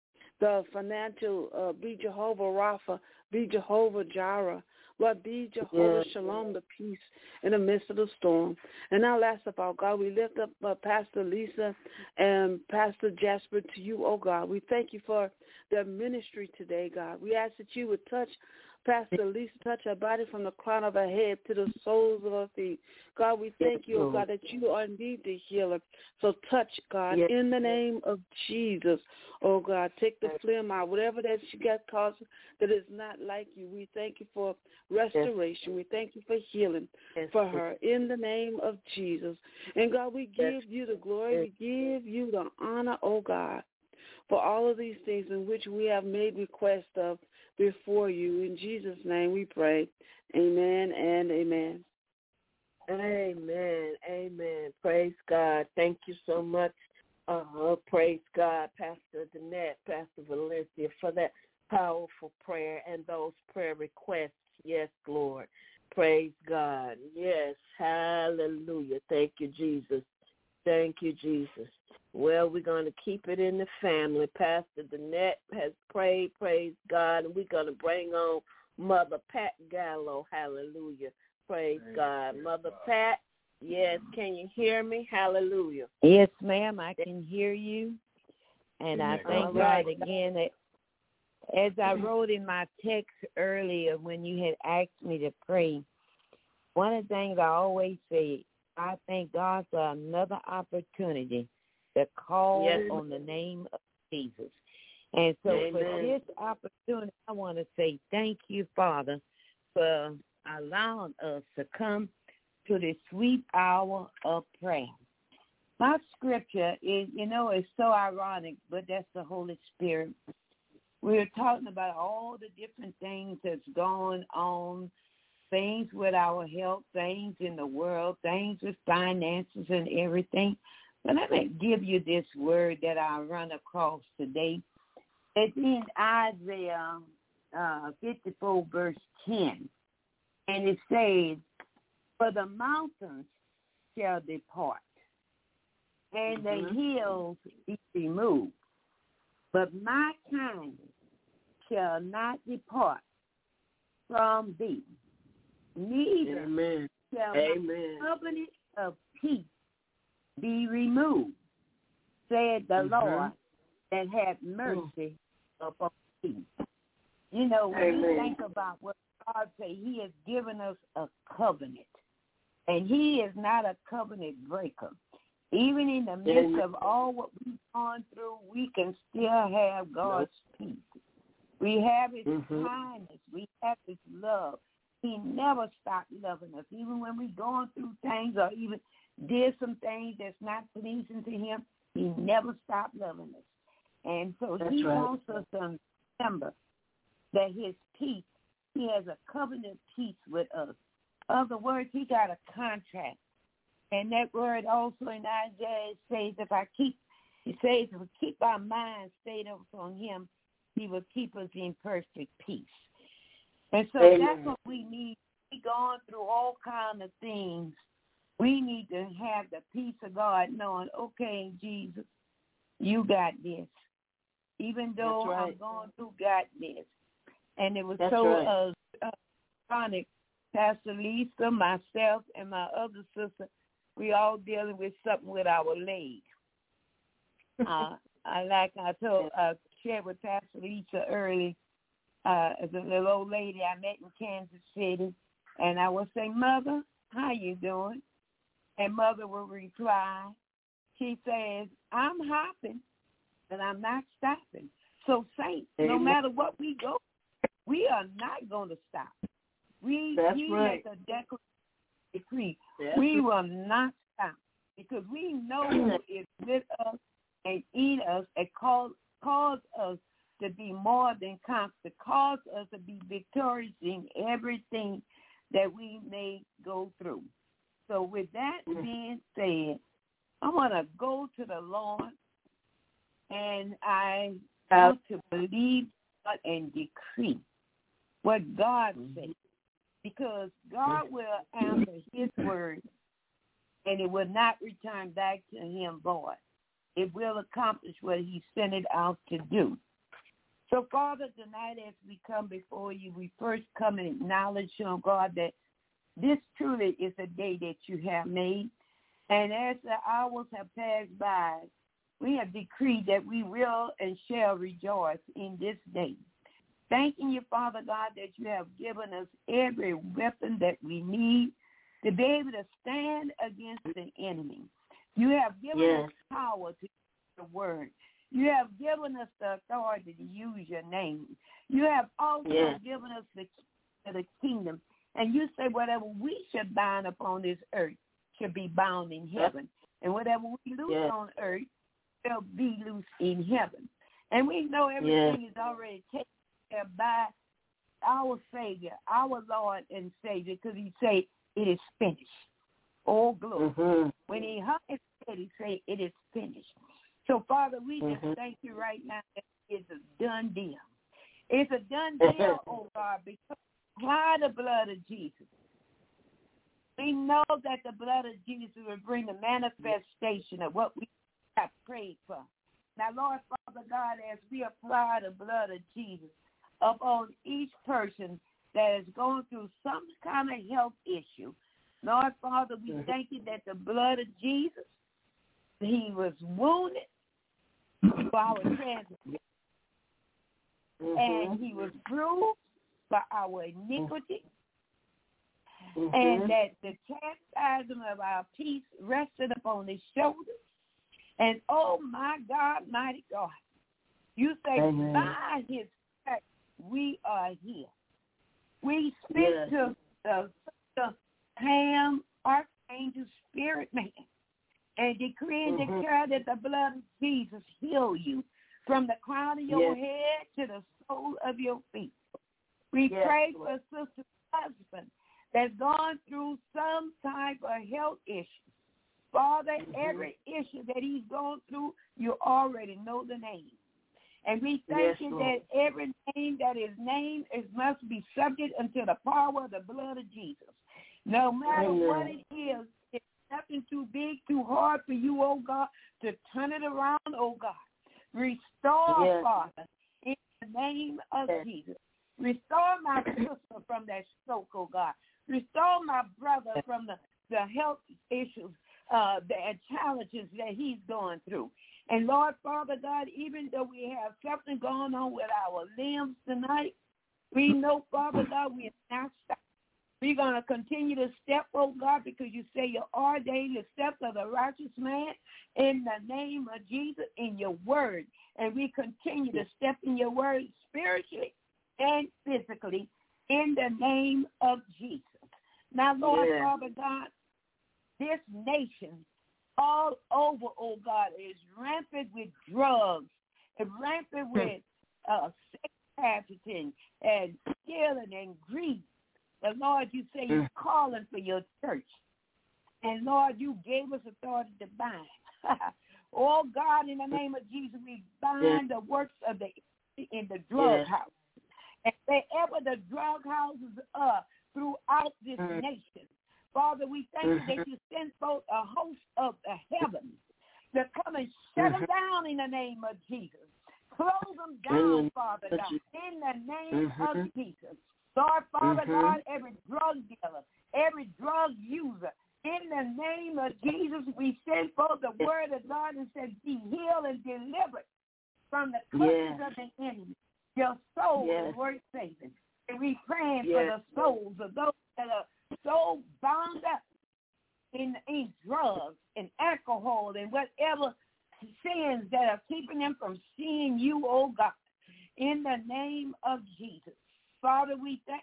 the financial, uh, be Jehovah Rapha, be Jehovah Jireh. Lord, be Jehovah yes. Shalom, the peace in the midst of the storm. And now, last of all, God, we lift up uh, Pastor Lisa and Pastor Jasper to you, oh God. We thank you for their ministry today, God. We ask that you would touch Pastor Lisa, touch her body from the crown of her head to the soles of her feet. God, we thank you, oh God, that you are indeed the healer. So touch, God, yes. in the name of Jesus. Oh, God, take the phlegm out. Whatever that she got caused that is not like you, we thank you for restoration. Yes. We thank you for healing yes. for her in the name of Jesus. And, God, we give yes. you the glory. Yes. We give you the honor, oh, God, for all of these things in which we have made request of before you. In Jesus' name we pray. Amen and amen. Amen. Amen. Praise God. Thank you so much. Uh, praise God, Pastor Danette, Pastor Valencia, for that powerful prayer and those prayer requests. Yes, Lord. Praise God. Yes. Hallelujah. Thank you, Jesus. Thank you, Jesus. Well, we're going to keep it in the family. Pastor Danette has prayed, praise God, and we're going to bring on Mother Pat Gallo. Hallelujah. Praise Thank God. You, Mother God. Pat, yes, can you hear me? Hallelujah. Yes, ma'am, I can hear you. And Amen. I thank All God right. again that as I wrote in my text earlier when you had asked me to pray, one of the things I always say, I thank God for another opportunity to call yes. on the name of Jesus. And so Amen. For this opportunity, I want to say thank you, Father, for allowing us to come to this sweet hour of prayer. My scripture is, you know, it's so ironic, but that's the Holy Spirit. We're talking about all the different things that's going on, things with our health, things in the world, things with finances and everything. But let me give you this word that I run across today. It's in Isaiah uh, fifty-four, verse ten. And it says, for the mountains shall depart, and mm-hmm. the hills be removed. But my kind shall not depart from thee, neither Amen. Shall Amen. My covenant of peace be removed, said the mm-hmm. Lord that hath mercy mm. upon thee. You know, when Amen. You think about what God said, he has given us a covenant, and he is not a covenant breaker. Even in the midst Amen. Of all what we've gone through, we can still have God's nope. peace. We have his mm-hmm. kindness. We have his love. He never stopped loving us. Even when we're going through things or even did some things that's not pleasing to him, he never stopped loving us. And so That's he right. wants us to remember that his peace, he has a covenant peace with us. Other words, he got a contract. And that word also in Isaiah says, if I keep, he says, if we keep our minds stayed up on him, he will keep us in perfect peace. And so Amen. That's what we need. We're going through all kinds of things. We need to have the peace of God knowing, okay, Jesus, you got this. Even though right. I'm going through, got this. And it was That's so right. uh, uh, ironic. Pastor Lisa, myself, and my other sister, we all dealing with something with our leg. uh, I like I told, uh, shared with Pastor Lisa early, uh, as a little old lady I met in Kansas City, and I would say, Mother, how you doing? And Mother will reply, she says, I'm hopping, but I'm not stopping. So, saints, no Amen. matter what we go, we are not going to stop. We That's we right. make a declaration, decree. That's we right. will not stop because we know who is with us and in us and cause, cause us to be more than constant, cause us to be victorious in everything that we may go through. So with that being said, I want to go to the Lord, and I want to believe God and decree what God says, because God will answer his word, and it will not return back to him void. It will accomplish what he sent it out to do. So, Father, tonight as we come before you, we first come and acknowledge, oh God, that this truly is a day that you have made. And as the hours have passed by, we have decreed that we will and shall rejoice in this day. Thanking you, Father God, that you have given us every weapon that we need to be able to stand against the enemy. You have given Yes. us power to use the word. You have given us the authority to use your name. You have also Yes. given us the key to the kingdom. And you say whatever we should bind upon this earth should be bound in heaven. And whatever we loose Yes. on earth shall be loose in heaven. And we know everything Yes. is already taken care of by our Savior, our Lord and Savior, because he said, it is finished. All glory. Mm-hmm. When he hung his head, he said, it is finished. So, Father, we Mm-hmm. just thank you right now that it's a done deal. It's a done deal, oh God, because apply the blood of Jesus. We know that the blood of Jesus will bring the manifestation of what we have prayed for. Now, Lord, Father God, as we apply the blood of Jesus upon each person that is going through some kind of health issue, Lord, Father, we mm-hmm. thank you that the blood of Jesus, he was wounded for our transgression, mm-hmm. and he was bruised for our iniquity, mm-hmm. and that the chastisement of our peace rested upon his shoulders. And, oh, my God, mighty God, you say, Amen. By his stripes we are here. We speak yes. to the, the Ham, Archangel, Spirit Man, and decree and mm-hmm. declare that the blood of Jesus heal you from the crown of your yes. head to the sole of your feet. We yes. pray for Sister Husband that's gone through some type of health issue. Father, mm-hmm. every issue that he's gone through, you already know the name. And we thank yes, you Lord. That every name that is named is must be subject unto the power of the blood of Jesus. No matter Amen. What it is, it's nothing too big, too hard for you, oh God, to turn it around, oh God. Restore, yes. Father, in the name of yes. Jesus. Restore my sister from that stroke, oh God. Restore my brother from the, the health issues, uh, the challenges that he's going through. And Lord, Father God, even though we have something going on with our limbs tonight, we know, Father God, we are not stopping. We're going to continue to step, oh God, because you say you ordain the steps of the righteous man in the name of Jesus in your word. And we continue to step in your word spiritually and physically in the name of Jesus. Now, Lord, yeah. Father God, this nation all over, oh God, is rampant with drugs and rampant with uh, sex trafficking and stealing and greed. But, Lord, you say you're calling for your church. And, Lord, you gave us authority to bind. Oh, God, in the name of Jesus, we bind yeah. the works of the in the drug yeah. house. And wherever the drug houses are throughout this mm. nation, Father, we thank mm-hmm. you that you send forth a host of the heavens to come and shut mm-hmm. them down in the name of Jesus. Close them down, mm-hmm. Father God, in the name mm-hmm. of Jesus. Lord, Father mm-hmm. God, every drug dealer, every drug user, in the name of Jesus, we send forth the word of God and said, be healed and delivered from the clutches yes. of the enemy. Your soul yes. is worth saving. And we praying yes. for the souls of those that are so bound up in, in drugs and alcohol and whatever sins that are keeping them from seeing you, oh God, in the name of Jesus. Father, we thank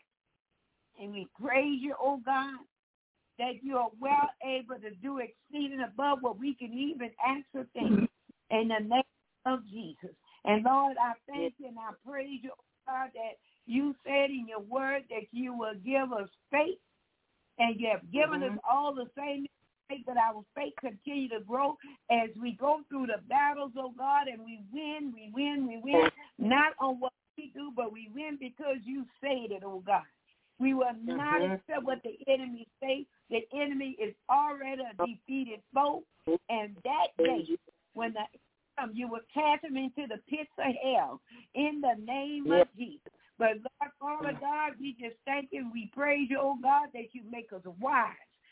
and we praise you, oh God, that you are well able to do exceeding above what we can even ask or think in the name of Jesus. And Lord, I thank you and I praise you, oh God, that you said in your word that you will give us faith, and you have given mm-hmm. us all the same faith, that our faith continue to grow as we go through the battles, oh God, and we win, we win, we win, not on what we do, but we win because you said it, oh God. We will not mm-hmm. accept what the enemy say. The enemy is already a defeated foe, and that day, when the come, you will cast him into the pits of hell in the name yeah. of Jesus. But Lord, Father God, we just thank you. We praise you, oh God, that you make us wise,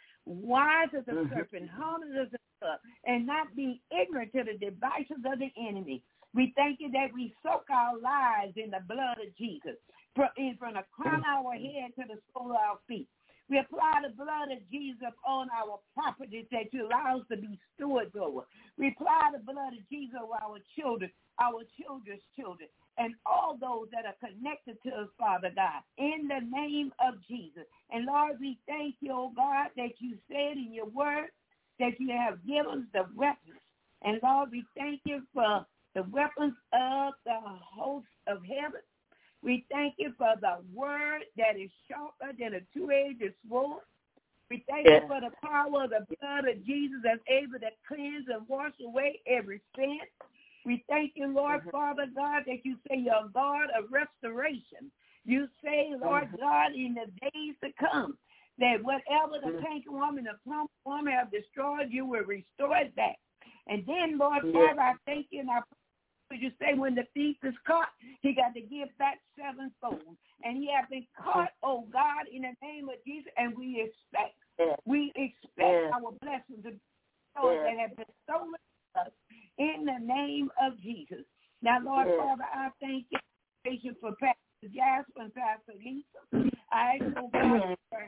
wise as a mm-hmm. serpent, harmless as a dove, and not be ignorant to the devices of the enemy. We thank you that we soak our lives in the blood of Jesus, from the crown of our head to the sole of our feet. We apply the blood of Jesus upon our properties that you allow us to be stewards over. We apply the blood of Jesus over our children, our children's children, and all those that are connected to us, Father God, in the name of Jesus. And Lord, we thank you, oh God, that you said in your word that you have given us the weapons. And Lord, we thank you for the weapons of the host of heaven. We thank you for the word that is sharper than a two-edged sword. We thank yeah. you for the power of the blood of Jesus that's able to cleanse and wash away every sin. We thank you, Lord, mm-hmm. Father God, that you say you're a God of restoration. You say, Lord mm-hmm. God, in the days to come, that whatever the mm-hmm. canker woman, the plump woman have destroyed, you will restore it back. And then, Lord, yeah. Father, I thank you and I you say when the thief is caught, he got to give back sevenfold. And he has been caught, oh God, in the name of Jesus, and we expect, yeah. we expect yeah. our blessings to be yeah. that have been stolen from us in the name of Jesus. Now, Lord yeah. Father, I thank you for Pastor Jasper and Pastor Lisa. I ask, oh God, for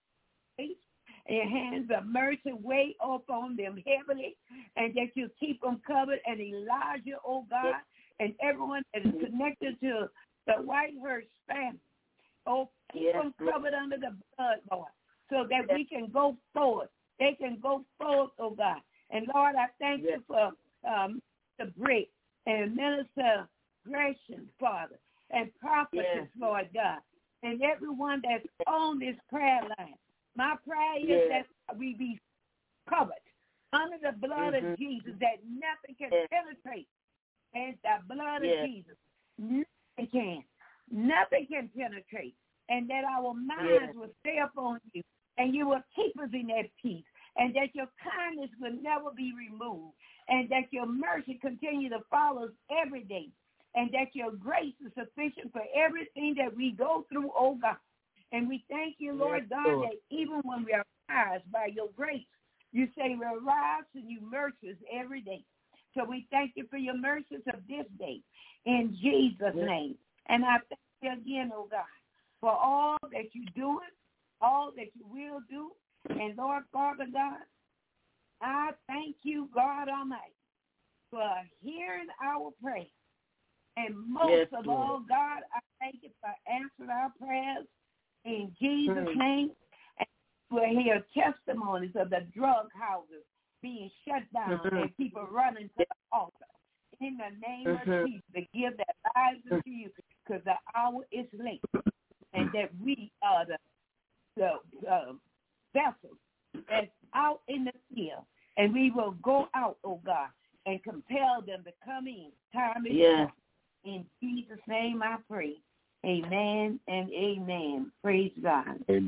your hands of mercy weigh upon them heavily, and that you keep them covered, and Elijah, oh God, and everyone that is connected to the Whitehurst family, oh, keep yes. them covered under the blood, Lord, so that yes. we can go forward. They can go forward, oh God. And Lord, I thank yes. you for um, the Brick and Minister Gresham, Father, and Prophetess, yes. Lord God, and everyone that's on this prayer line. My prayer is yes. that we be covered under the blood mm-hmm. of Jesus, that nothing can yes. penetrate. And the blood yes. of Jesus, nothing can. Nothing can penetrate. And that our minds yes. will stay upon you, and you will keep us in that peace, and that your kindness will never be removed, and that your mercy continue to follow us every day, and that your grace is sufficient for everything that we go through, oh God. And we thank you, Lord God, Lord. that even when we are arise by your grace, you say we arise and you mercy us every day. So we thank you for your mercies of this day in Jesus' yes. name. And I thank you again, oh God, for all that you do, all that you will do. And Lord, Father God, I thank you, God Almighty, for hearing our prayer. And most yes, of Lord. all, God, I thank you for answering our prayers in Jesus' Mm. name. And we'll hear testimonies of the drug houses being shut down Mm-hmm. and people running to the altar. In the name Mm-hmm. of Jesus, to give their lives to you, because the hour is late, and that we are the, the uh, vessels that's out in the field, and we will go out, oh God, and compel them to come in. Time is Yes. up. In Jesus' name I pray. Amen and amen. Praise God. Amen.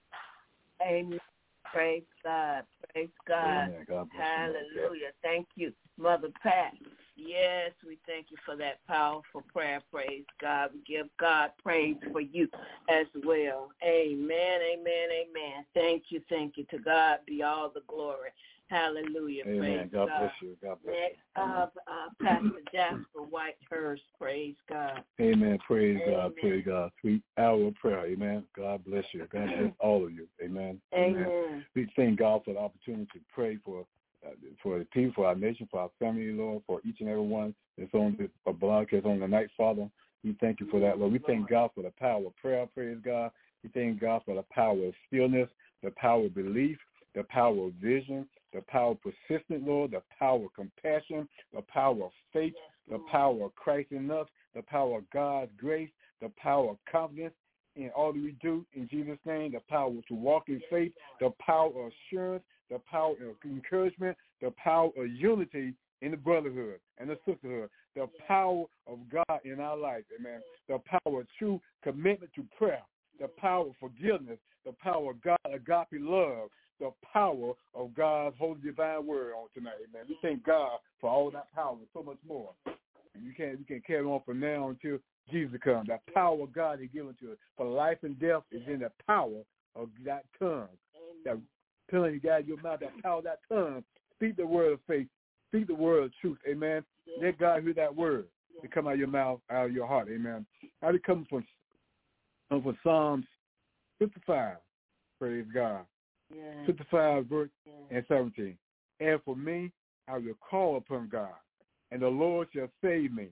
Amen. Praise God. Praise God. Amen. God bless you. Hallelujah. Thank you, Mother Pat. Yes, we thank you for that powerful prayer. Praise God. We give God praise for you as well. Amen, amen, amen. Thank you, thank you. To God be all the glory. Hallelujah. Amen. Praise God God. bless you. God bless Next, you. uh, uh, Pastor Jasper Whitehurst. Praise God. Amen. Praise Amen. God. Praise God. Sweet hour of prayer. Amen. God bless you. God bless all of you. Amen. Amen. We thank God for the opportunity to pray for uh, for the people, for our nation, for our family, Lord, for each and every one that's on this uh, broadcast on the night, Father. We thank you for that, Lord. We thank God for the power of prayer. Praise God. We thank God for the power of stillness, the power of belief, the power of vision, the power of persistence, Lord, the power of compassion, the power of faith, the power of Christ in us, the power of God's grace, the power of confidence in all that we do in Jesus' name, the power to walk in faith, the power of assurance, the power of encouragement, the power of unity in the brotherhood and the sisterhood, the power of God in our life, amen, the power of true commitment to prayer, the power of forgiveness, the power of God, agape love, the power of God's holy divine word on tonight, amen. We thank God for all that power and so much more. And you can't you can carry on from now until Jesus comes. That power of God is given to us. For life and death is in the power of that tongue. That tongue you got in your mouth, that power of that tongue. Speak the word of faith. Speak the word of truth, amen. Let God hear that word to come out of your mouth, out of your heart, amen. I be coming from, from Psalms fifty-five, praise God. Yeah. fifty-five, verse Yeah. and seventeen. And for me, I will call upon God, and the Lord shall save me.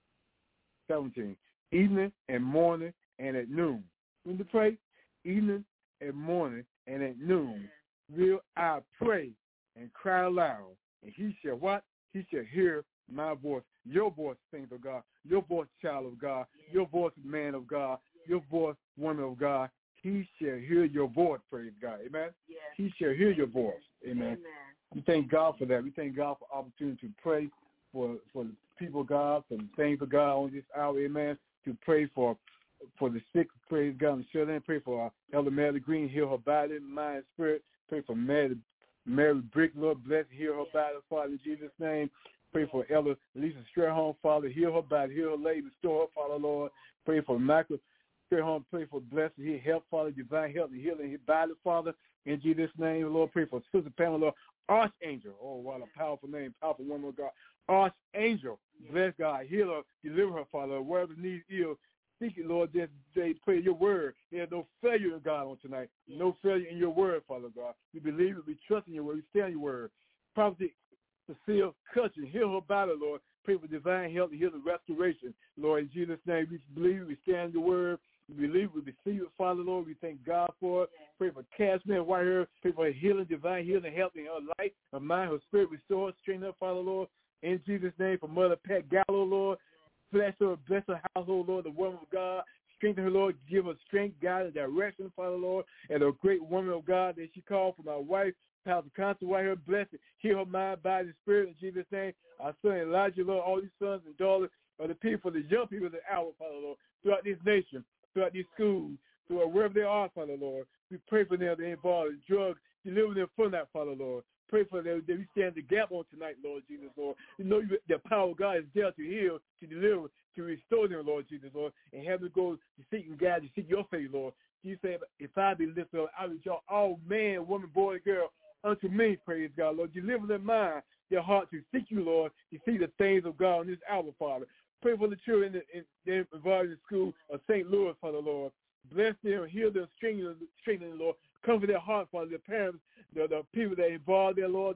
seventeen. Evening and morning and at noon. When to pray, evening and morning and at noon will I pray and cry aloud, and he shall what? He shall hear my voice. Your voice, saints of God. Your voice, child of God. Your voice, man of God. Your voice, woman of God. He shall hear your voice, praise God. Amen? Yes. He shall hear your voice. Amen. Amen. We thank God for that. We thank God for opportunity to pray for for the people of God, for the things of God on this hour, amen. To pray for for the sick, praise God, and shut in. Pray for our Elder Mary Green, heal her body, mind, spirit. Pray for Mary, Mary Brick, Lord, bless, heal her body, Father, in Jesus' name. Pray for Elder Lisa Strayhorn, Father, heal her body, heal her leg, restore her, Father, Lord. Pray for Michael Strayhorn, pray for blessing, heal health, Father, divine health and healing his body, Father, in Jesus' name, Lord. Pray for Sister Pamela, Lord. Archangel, oh, what a powerful name, powerful woman of God. Archangel, bless God, heal her, deliver her, Father, wherever needs ill. Seek it, Lord, this day, pray your word. There's no failure in God on tonight. No failure in your word, Father God. We believe it, we trust in your word, we stand in your word. Prophet Cecile Cutchin, heal her body, Lord. Pray for divine health and healing restoration, Lord. In Jesus' name, we believe, we stand in your word. We believe, we receive it, Father, Lord. We thank God for it. Pray for Cashmere White Hair. Pray for her healing, divine healing, health in her life, her mind, her spirit, restore, strengthen her, Father, Lord. In Jesus' name, for Mother Pat Gallo, Lord. Bless her, bless her household, Lord, the woman of God. Strengthen her, Lord. Give her strength, guidance, direction, Father, Lord. And a great woman of God that she called for my wife, Pastor Constance White Hair. Bless it. Heal her mind, body, spirit, in Jesus' name. Our son Elijah, Lord, all these sons and daughters of the people, the young people of the hour, Father, Lord, throughout this nation, throughout these schools, throughout wherever they are, Father, Lord. We pray for them, they're involved in drugs. Deliver them from that, Father, Lord. Pray for them that we stand the gap on tonight, Lord Jesus, Lord. You know you, the power of God is there to heal, to deliver, to restore them, Lord Jesus, Lord. And have them go to seek and God, to seek your face, Lord. You say, if I be lifted up, I will draw all man, woman, boy, and girl unto me, praise God, Lord. Deliver their mind, their heart to seek you, Lord, to see the things of God in this hour, Father. Pray for the children that in, involved in the school of Saint Louis, Father, Lord. Bless them, heal them, strengthen them, Lord. Comfort their heart, Father, their parents, the, the people that are involved there, Lord, the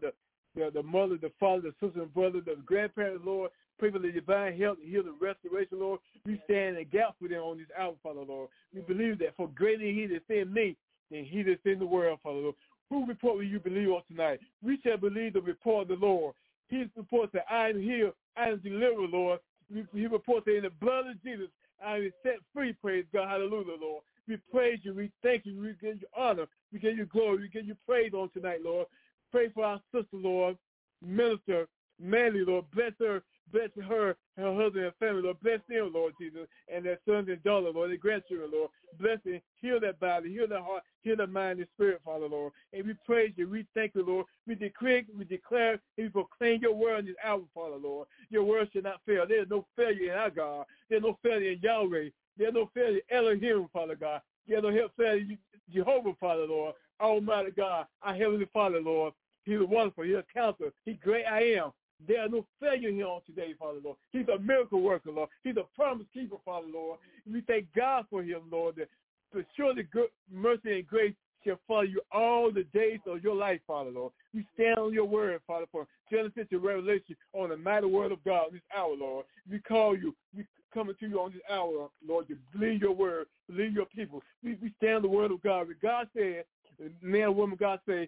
the, the mother, the father, the sister and brother, the grandparents, Lord. Pray for the divine health, heal the restoration, Lord. We stand in the gap for them on this hour, Father, Lord. We believe that for greater he that's in me than he that's in the world, Father, Lord. Who report will you believe on tonight? We shall believe the report of the Lord. He reports that I am healed, I am delivered, Lord. He reports that in the blood of Jesus, I am set free, praise God, hallelujah, Lord. We praise you, we thank you, we give you honor, we give you glory, we give you praise on tonight, Lord. Pray for our sister, Lord, Minister Manley, Lord. Bless her, bless her, her husband and family, Lord. Bless them, Lord Jesus, and their sons and daughters, Lord, their grandchildren, Lord. Bless them, heal their body, heal their heart, heal their mind and spirit, Father, Lord. And we praise you, we thank you, Lord. We decree, we declare, and we proclaim your word in this hour, Father, Lord. Your word should not fail. There is no failure in our God. There is no failure in Yahweh. There is no failure in Elohim, Father God. There is no failure in Jehovah, Father, Lord. Almighty God, our Heavenly Father, Lord. He's wonderful. He's a counselor. He's great I am. There are no failure here on today, Father, Lord. He's a miracle worker, Lord. He's a promise keeper, Father, Lord. We thank God for him, Lord, that for surely good mercy and grace shall follow you all the days of your life, Father, Lord. We stand on your word, Father, from Genesis to Revelation on the mighty word of God this hour, Lord. We call you. We coming to you on this hour, Lord, to believe your word, believe your people. We, we stand on the word of God. But God said, man and woman, God said,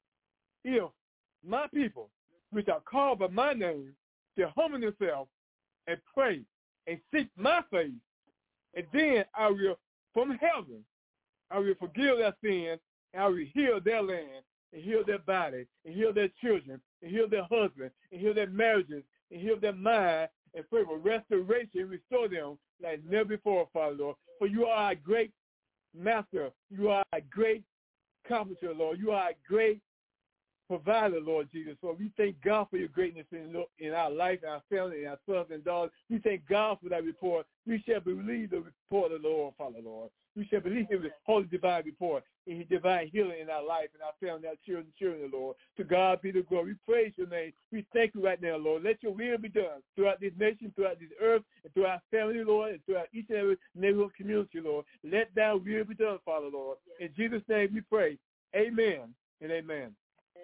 if my people, which are called by my name, to humble themselves and pray and seek my face, and then I will, from heaven, I will forgive their sins, and I will heal their land, and heal their body, and heal their children, and heal their husbands, and heal their marriages, and heal their mind, and pray for restoration and restore them like never before, Father, Lord. For you are a great master. You are a great comforter, Lord. You are a great provider, Lord Jesus. So we thank God for your greatness in, in our life, our family, our sons and daughters. We thank God for that report. We shall believe the report of the Lord, Father, Lord. We shall believe in the holy divine report, in his divine healing in our life, and our family, our children, children, Lord. To God be the glory. We praise your name. We thank you right now, Lord. Let your will be done throughout this nation, throughout this earth, and throughout our family, Lord, and throughout each and every neighborhood community, Lord. Let thy will be done, Father, Lord. In Jesus' name we pray. Amen and amen.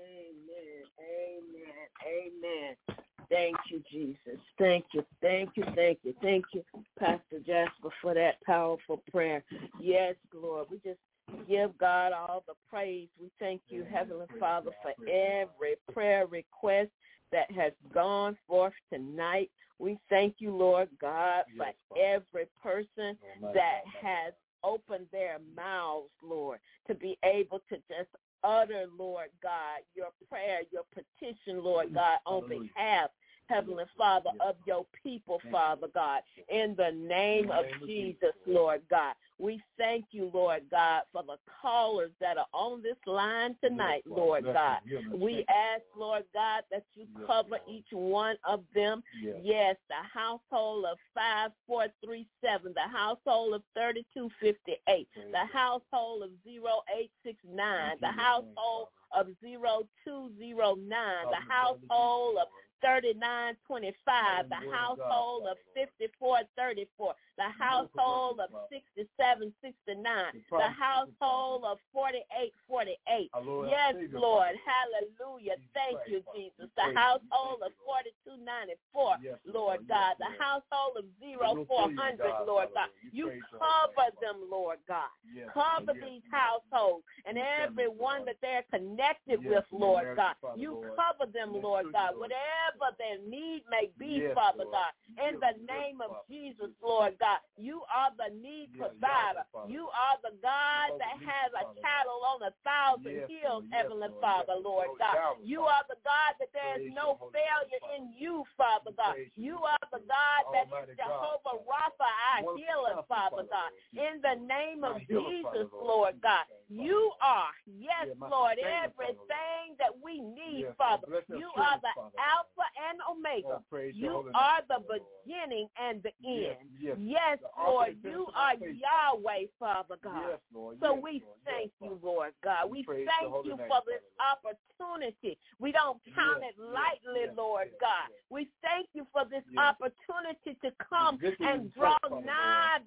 Amen. Amen. Thank you, Jesus. Thank you. Thank you. Thank you. Thank you, Pastor Jasper, for that powerful prayer. Yes, Lord. We just give God all the praise. We thank you, Heavenly Father, for every prayer request that has gone forth tonight. We thank you, Lord God, for every person that has opened their mouths, Lord, to be able to just utter, Lord God, your prayer, your petition, Lord God, on behalf, Heavenly Father, of your people, Father God, in the name of Jesus, Lord God. We thank you, Lord God, for the callers that are on this line tonight, Lord God. We ask, Lord God, that you cover each one of them. Yes, the household of five four three seven, the household of thirty-two fifty-eight, the household of zero eight six nine, the household of zero two zero nine, the household of thirty-nine twenty-five, the household of fifty-four thirty-four, the household of sixty-seven sixty-nine, the household of forty-eight forty-eight. Yes, Lord. Hallelujah. Thank you, Jesus. The household of forty-two ninety-four, Lord God. The household of zero four hundred, Lord God. You cover them, Lord God. Cover these households and everyone that they're connected with, Lord God. You cover them, Lord God. Whatever their need may be, yes, Father Lord. God, in the name of Jesus, Lord God, you are the need yes, provider. Yes, you are the God that has a cattle on a thousand yes, hills, yes, Heavenly Lord. Father, Lord God. You are the God that there is no failure in you, Father God. You are the God that is Jehovah Rapha, our healer, Father God. In the name of Jesus, Lord God, you are, yes, Lord, everything that we need, Father. You are the Alpha and Omega. You are the beginning and the end. Yes, yes Lord, you are Yahweh, Father God. So we thank you, Lord God. We thank you for this opportunity. We don't count it lightly, Lord God. We thank you for this opportunity to come and draw nigh before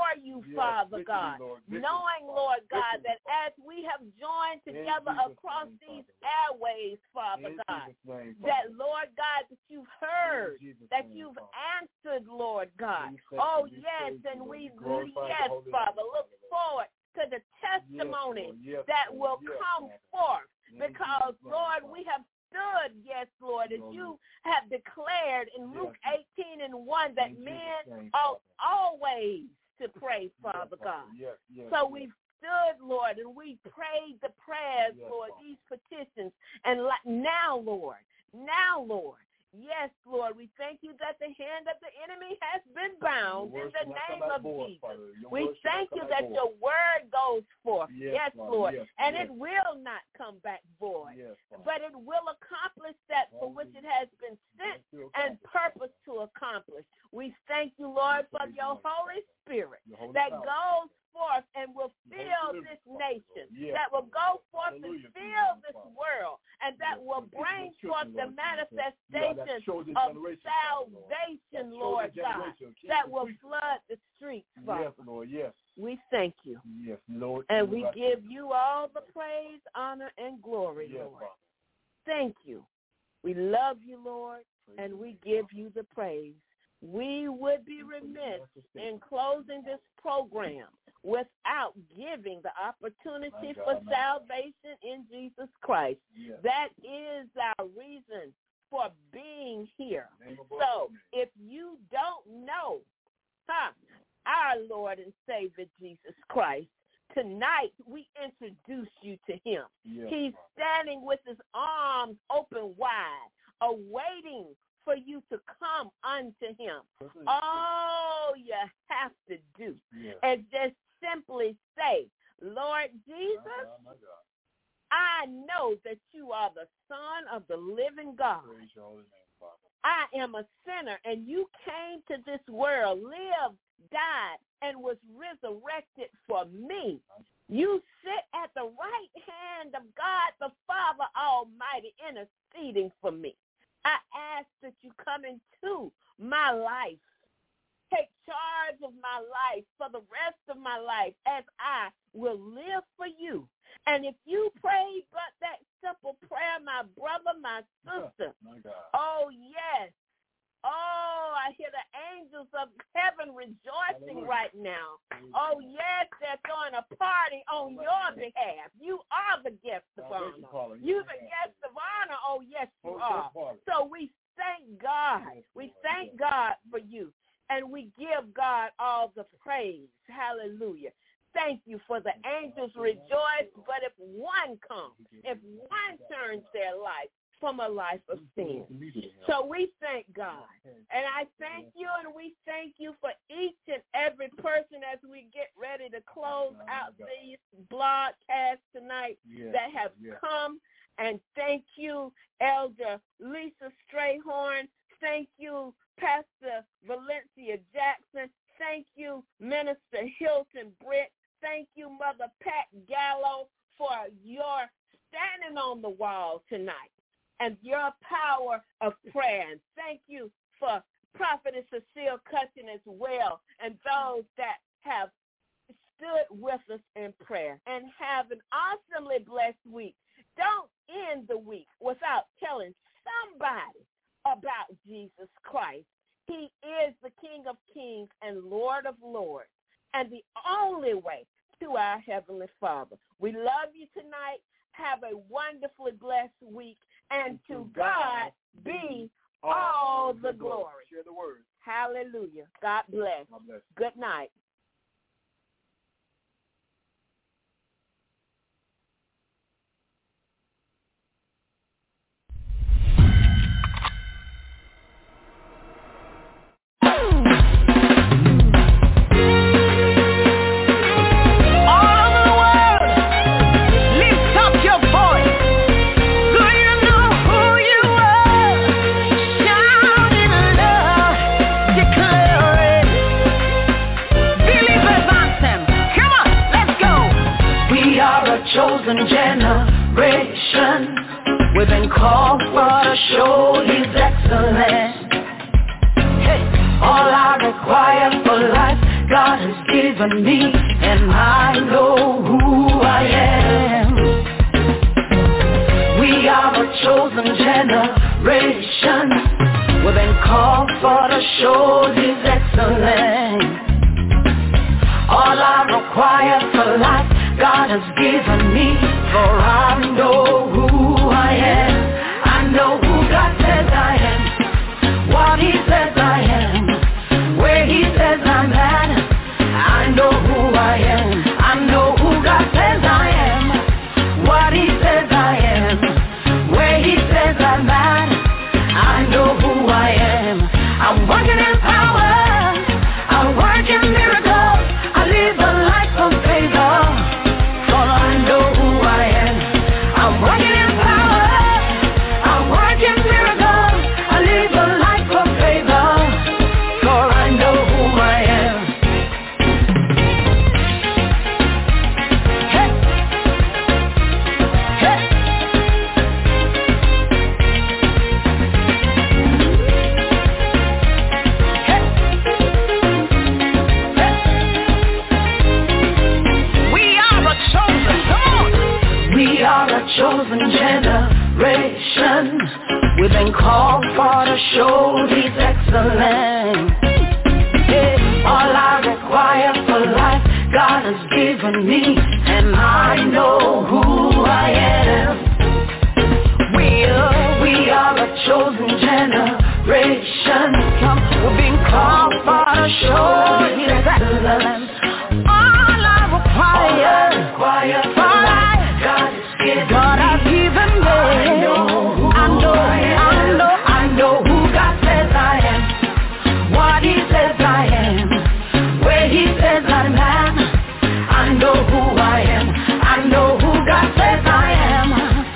you, Yes, Father victory, God, Lord. Victory, knowing, Father. Lord God, Victory, that as we have joined In together Jesus' across name, these Father. airways, Father In God, Jesus' name, that, Father. Lord God, that you've heard, In Jesus' that name, you've Father. answered, Lord God. We thank Oh, you, we yes, praise you, and Lord. we, We glorify yes, the holy name, Father, look Father. forward to the Yes, testimony Lord. Yes, that Lord. will Yes, come Father. forth. In Because, Jesus' name, Lord, Father. we have stood, yes, Lord, as Lord. you have declared in Luke Yes. eighteen and one that In Jesus' men name, ought Father. always to pray, Father Yes, God. Yes, yes, So yes. we've stood, Lord, and we prayed the prayers, Yes, Lord, Father. these petitions. And like now, Lord, now, Lord, yes, Lord, we thank you that the hand of the enemy has been bound Your in word the shall not come name back of void, Jesus. Father. Your We word shall not thank come you back that void. your word goes forth. Yes, Yes, Father. Lord. Yes, and yes. it will not come back void. Yes, Father. But it will accomplish that for which it has been sent Yes, and purpose to accomplish. We thank you, Lord, for your Holy Spirit Your holy that power. goes forth and will Your fill holy this Father. nation, Yes, that will go forth Hallelujah. and fill this Father. world, and that Yes, will forgive bring your forth children, the Lord Jesus. You are that manifestation chosen of generation, Father, Lord. salvation, That Lord chosen God, generation, King that of will priests. flood the streets, Father. Yes, Lord, yes. We thank you. Yes, Lord. And we Lord, I give thank you all the praise, honor, and glory, Yes, Lord. Father. Thank you. We love you, Lord, Praise and you, we Father. give you the praise. We would be remiss in closing this program without giving the opportunity My God, for my God. salvation in Jesus Christ. Yes. That is our reason for being here. Name above So all names. if you don't know, huh, our Lord and Savior Jesus Christ, tonight we introduce you to him. Yes, He's Father. standing with his arms open wide, awaiting for you to come unto him. All you have to do Yes. is just simply say, Lord My Jesus, God, my God. I know that you are the Son of the living God. Praise your holy name, Father. I am a sinner, and you came to this world, lived, died, and was resurrected for me. You sit at the right hand of God the Father Almighty, interceding for me. I ask that you come into my life. Take charge of my life for the rest of my life as I will live for you. And if you pray but that simple prayer, my brother, my sister, My God. oh, yes. Oh, I hear the angels of heaven rejoicing Hallelujah. right now. Oh, yes, they're throwing a party on your behalf. You are the guest of Salvation honor. party. You're Yes, the Father. guest of honor. Oh, yes, you Holy are. guest party. So we thank God. Yes, We Lord. thank Yes. God for you. And we give God all the praise. Hallelujah. Thank you for the angels rejoice. But if one comes, if one turns their life from a life of sin. So we thank God. And I thank you, and we thank you for each and every person as we get ready to close out these broadcasts tonight Yes, that have yes. come. And thank you, Elder Lisa Strayhorn. Thank you, Pastor Valencia Jackson. Thank you, Minister Hilton Britt. Thank you, Mother Pat Gallo, for your standing on the wall tonight and your power of prayer. And thank you for Prophetess Cecile Cutchin as well, and those that have stood with us in prayer. And have an awesomely blessed week. Don't end the week without telling somebody about Jesus Christ. He is the King of Kings and Lord of Lords, and the only way to our Heavenly Father. We love you tonight. Have a wonderfully blessed week, and to God be all the glory. Share the word. Hallelujah. God bless. God bless. Good night. Chosen generation, we've been called for to show His excellence. Hey, all I require for life, God has given. given me, and I know who I am. We are a chosen generation. We've been called for to show His excellence. All I require for life, God has given me, for I know who I am. I know who God says I am, what He says I am, where He says I'm at. I know who I am. I know who God says I am, what He says I am, where He says I'm at. I know who I am. I'm working in power, I work in miracles, I live a life of favor, for I know who I am. I'm working in power, I work in miracles, I live a life of favor, for I know who I am. Hey. Hey. We are a chosen, come on. We are a chosen generation. We've been called for to show His excellence. Yeah. All I require for life, God has given me, and I know who I am. We are, we are a chosen generation. Come, we've been called for to show His excellence. All I require, require for life, God has given God has given me. I know, I know, I know, I know who God says I am, what He says I am, where He says I'm at. I know who I am. I know who God says I am,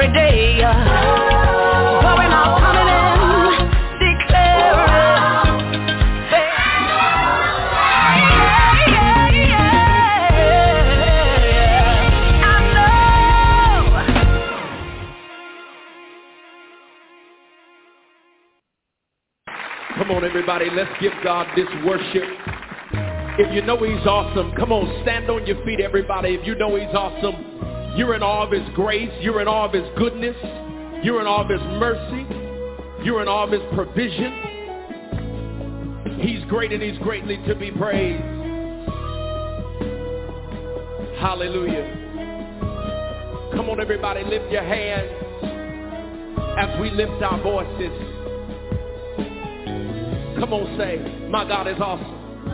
every day. Going out, coming in, declaring. Come on, everybody, let's give God this worship. If you know he's awesome, come on, stand on your feet, everybody. If you know he's awesome, you're in awe of his grace. You're in awe of his goodness. You're in awe of his mercy. You're in awe of his provision. He's great and he's greatly to be praised. Hallelujah. Come on, everybody, lift your hands as we lift our voices. Come on, say, my God is awesome.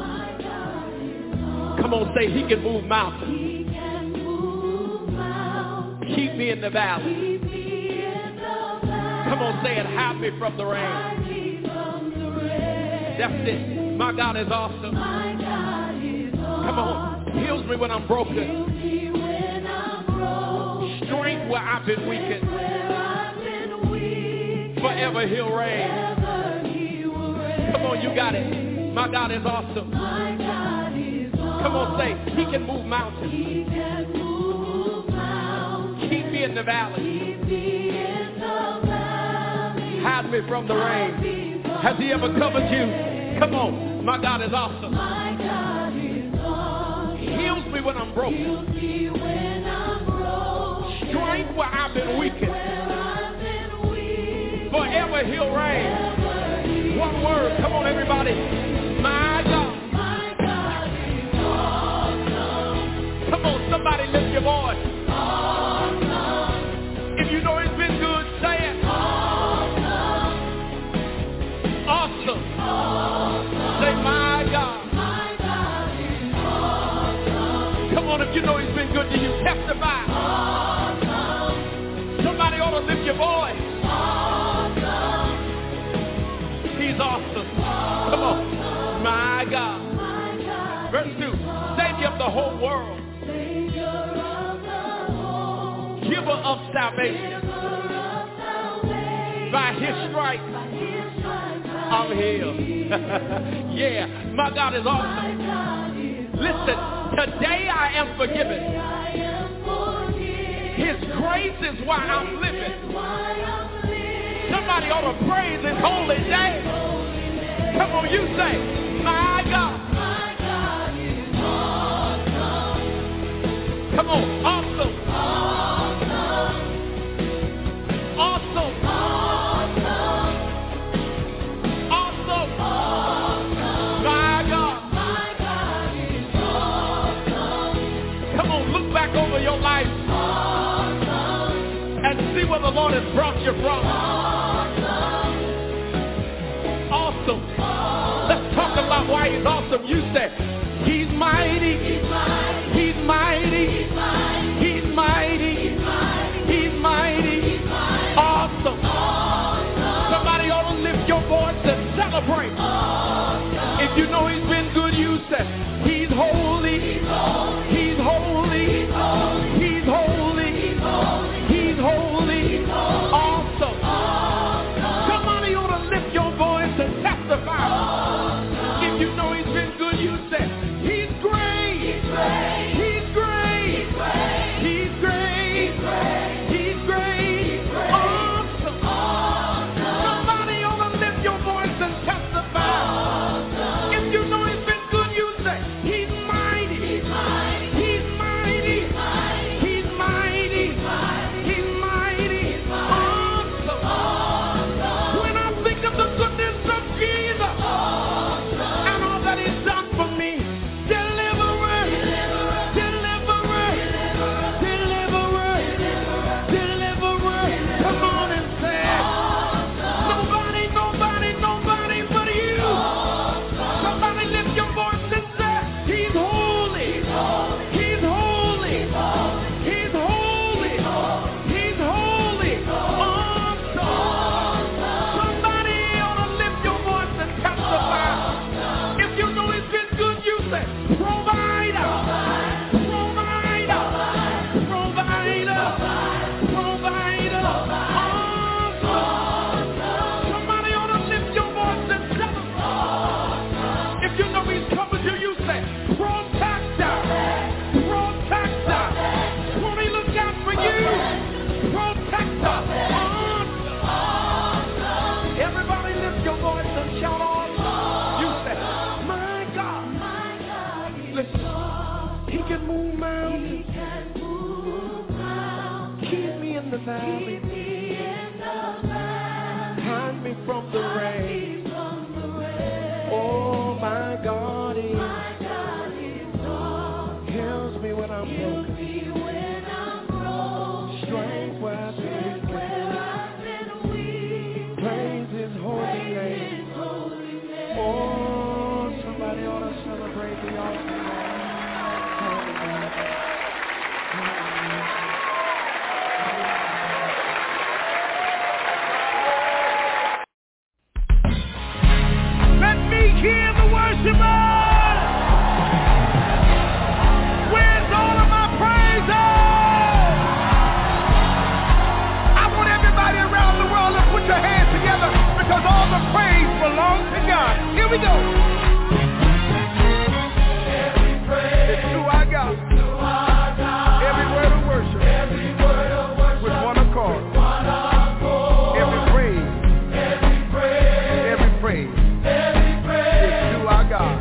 Come on, say, he can move mountains. He can move mountains. Keep me in the valley. Keep me in the valley. Come on, say it, hide me from the rain. Hide me from the rain. That's it. My God is awesome. My God is awesome. Come on, heals me when I'm broken. Heals me when I'm broken. Strength where I've been weakened. Where I've been weak. Forever he'll reign. Forever he will reign. Come on, you got it. My God is awesome. My God is awesome. Come on, say, he can move mountains. He can move mountains. Keep me in the valley. Keep me in the valley. Hide me from the rain. Has he ever covered you? Come on, my God is awesome. My God is awesome. Heals me when I'm broken. Heals me when I'm broken. Strength where I've been weakened. Where I've been weak. Forever he'll reign. Forever One word, come on, everybody. My God. My God is awesome. Come on, somebody lift your voice. Awesome. If you know he's been good, say it. Awesome. Awesome. Awesome. Say, my God. My God is awesome. Come on, if you know he's been good to you, testify. Awesome. Somebody ought to lift your voice. Awesome. He's awesome. Come on. My God. My God. Verse two. Savior of the whole world. Savior of the whole world. Giver of salvation. Giver of salvation. By his stripes. By his stripes I'm healed. Yeah. My God is awesome. My God is Listen. Awesome. Today I am forgiven. Today I am forgiven. His grace is why I'm living. Why I'm living. Somebody ought to praise his holy name. Come on, you say, my God. My God is awesome. Come on, awesome. Awesome. Awesome. Awesome. Awesome. Awesome. My God. My God is awesome. Come on, look back over your life. Awesome. And see where the Lord has brought you from. Awesome. Awesome. Let's talk about why he's awesome. You say, he's mighty. He's mighty. He's mighty. He's mighty. He's mighty. He's mighty. He's mighty. He's mighty. Awesome. Awesome. Somebody ought to lift your voice and celebrate. Awesome. If you know he's been good, you say, he's holy. He's holy. He's holy. He's holy. He's holy. He's holy. He's holy. He's holy. Awesome. Awesome. Somebody ought to lift your voice and testify. Awesome. If you know he's been good, you say, he's great. He's the valley. Hide me from the rain. Oh, my God is. Heals me when I'm broken. Strength where I've been weak. Praise His holy name. Oh, somebody ought to celebrate the awesome Lord. Let me hear the worshipers. Where's all of my praises? I want everybody around the world to put your hands together because all the praise belongs to God. Here we go. Every praise it's who I got. Every word of worship. Every word of worship. With one accord. One accord. Every praise. Every praise. Every praise. Every praise. It's who I got.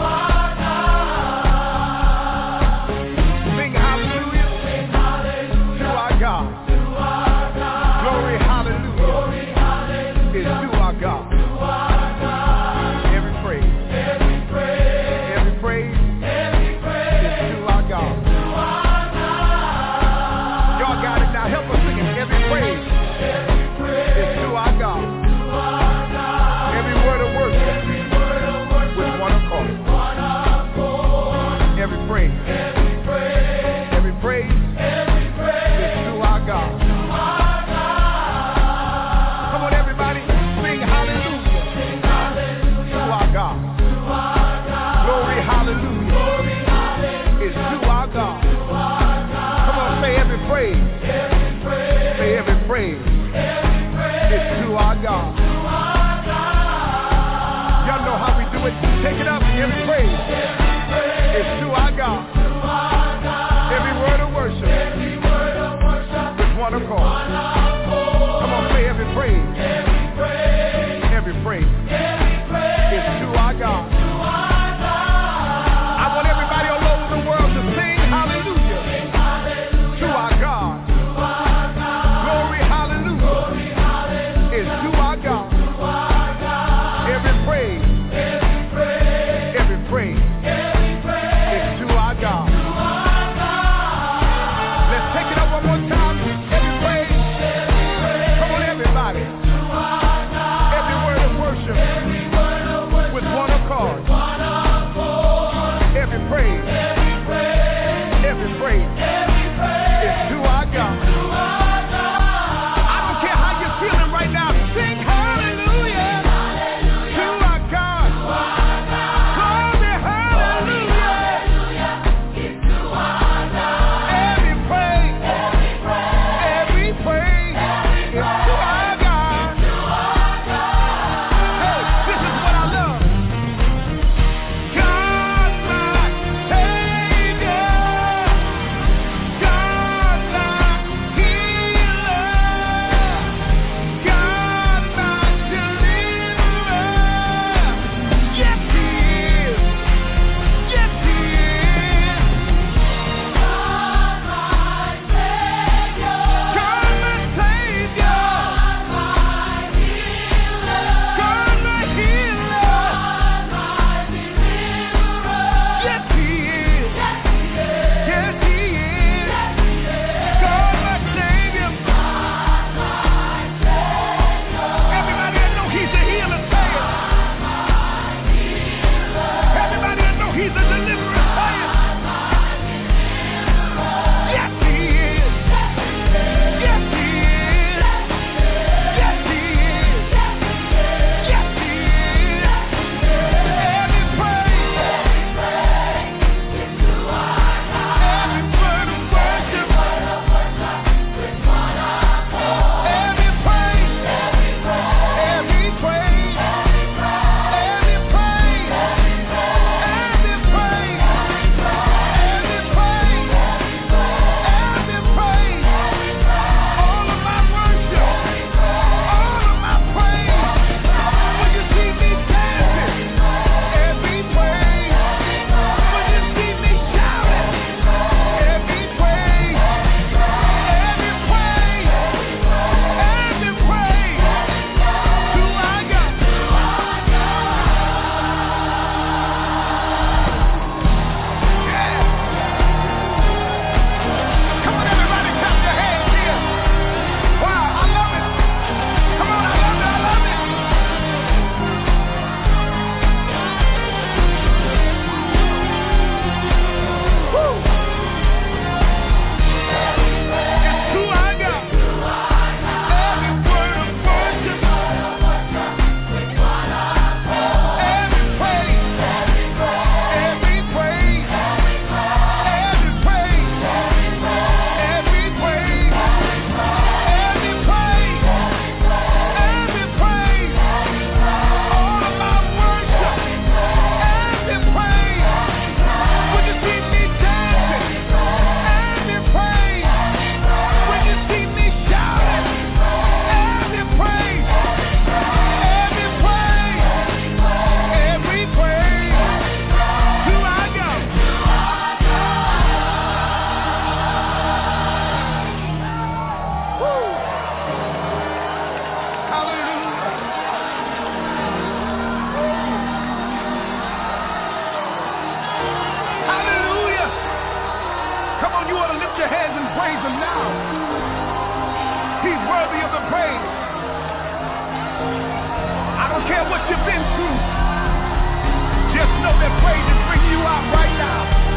Sing hallelujah. Sing hallelujah. To our God. To our God. Glory hallelujah. Glory hallelujah. It's who I got. To our God. Every praise. Every praise. Every praise. Every praise. It's who I got. To our God. Y'all got it now. Help us sing it. Every praise. Every praise. It's who I got. To our God. Every word of worship. Every word of worship. With one accord. One accord. Every praise. Every praise. Every praise. Every praise. It's who I got. To our God. Come on, everybody. Sing hallelujah. Sing hallelujah. To our God. To our God. Glory hallelujah. Glory hallelujah. It's who I got. To our God. Come on, say every praise. Every praise. Say every praise. Every praise. It's who I got. To our God. Y'all know how we do it. Take it up. Every praise. Every praise. It's who I got. To our God. Every word of worship. Every word of worship. With one accord. One accord. Come on, say every praise. Every praise. Every praise. Every praise. It's who I got. To our God. I want everybody all over the world to sing hallelujah. Sing hallelujah. To our God. To our God. Glory hallelujah. Glory hallelujah. It's who I got. To our God. Every praise. Every praise. Every praise. Every praise. It's who I got. To our God. Let's take it up one more time. Every praise. him now. He's worthy of the praise. I don't care what you've been through. Just know that praise is bringing you out right now.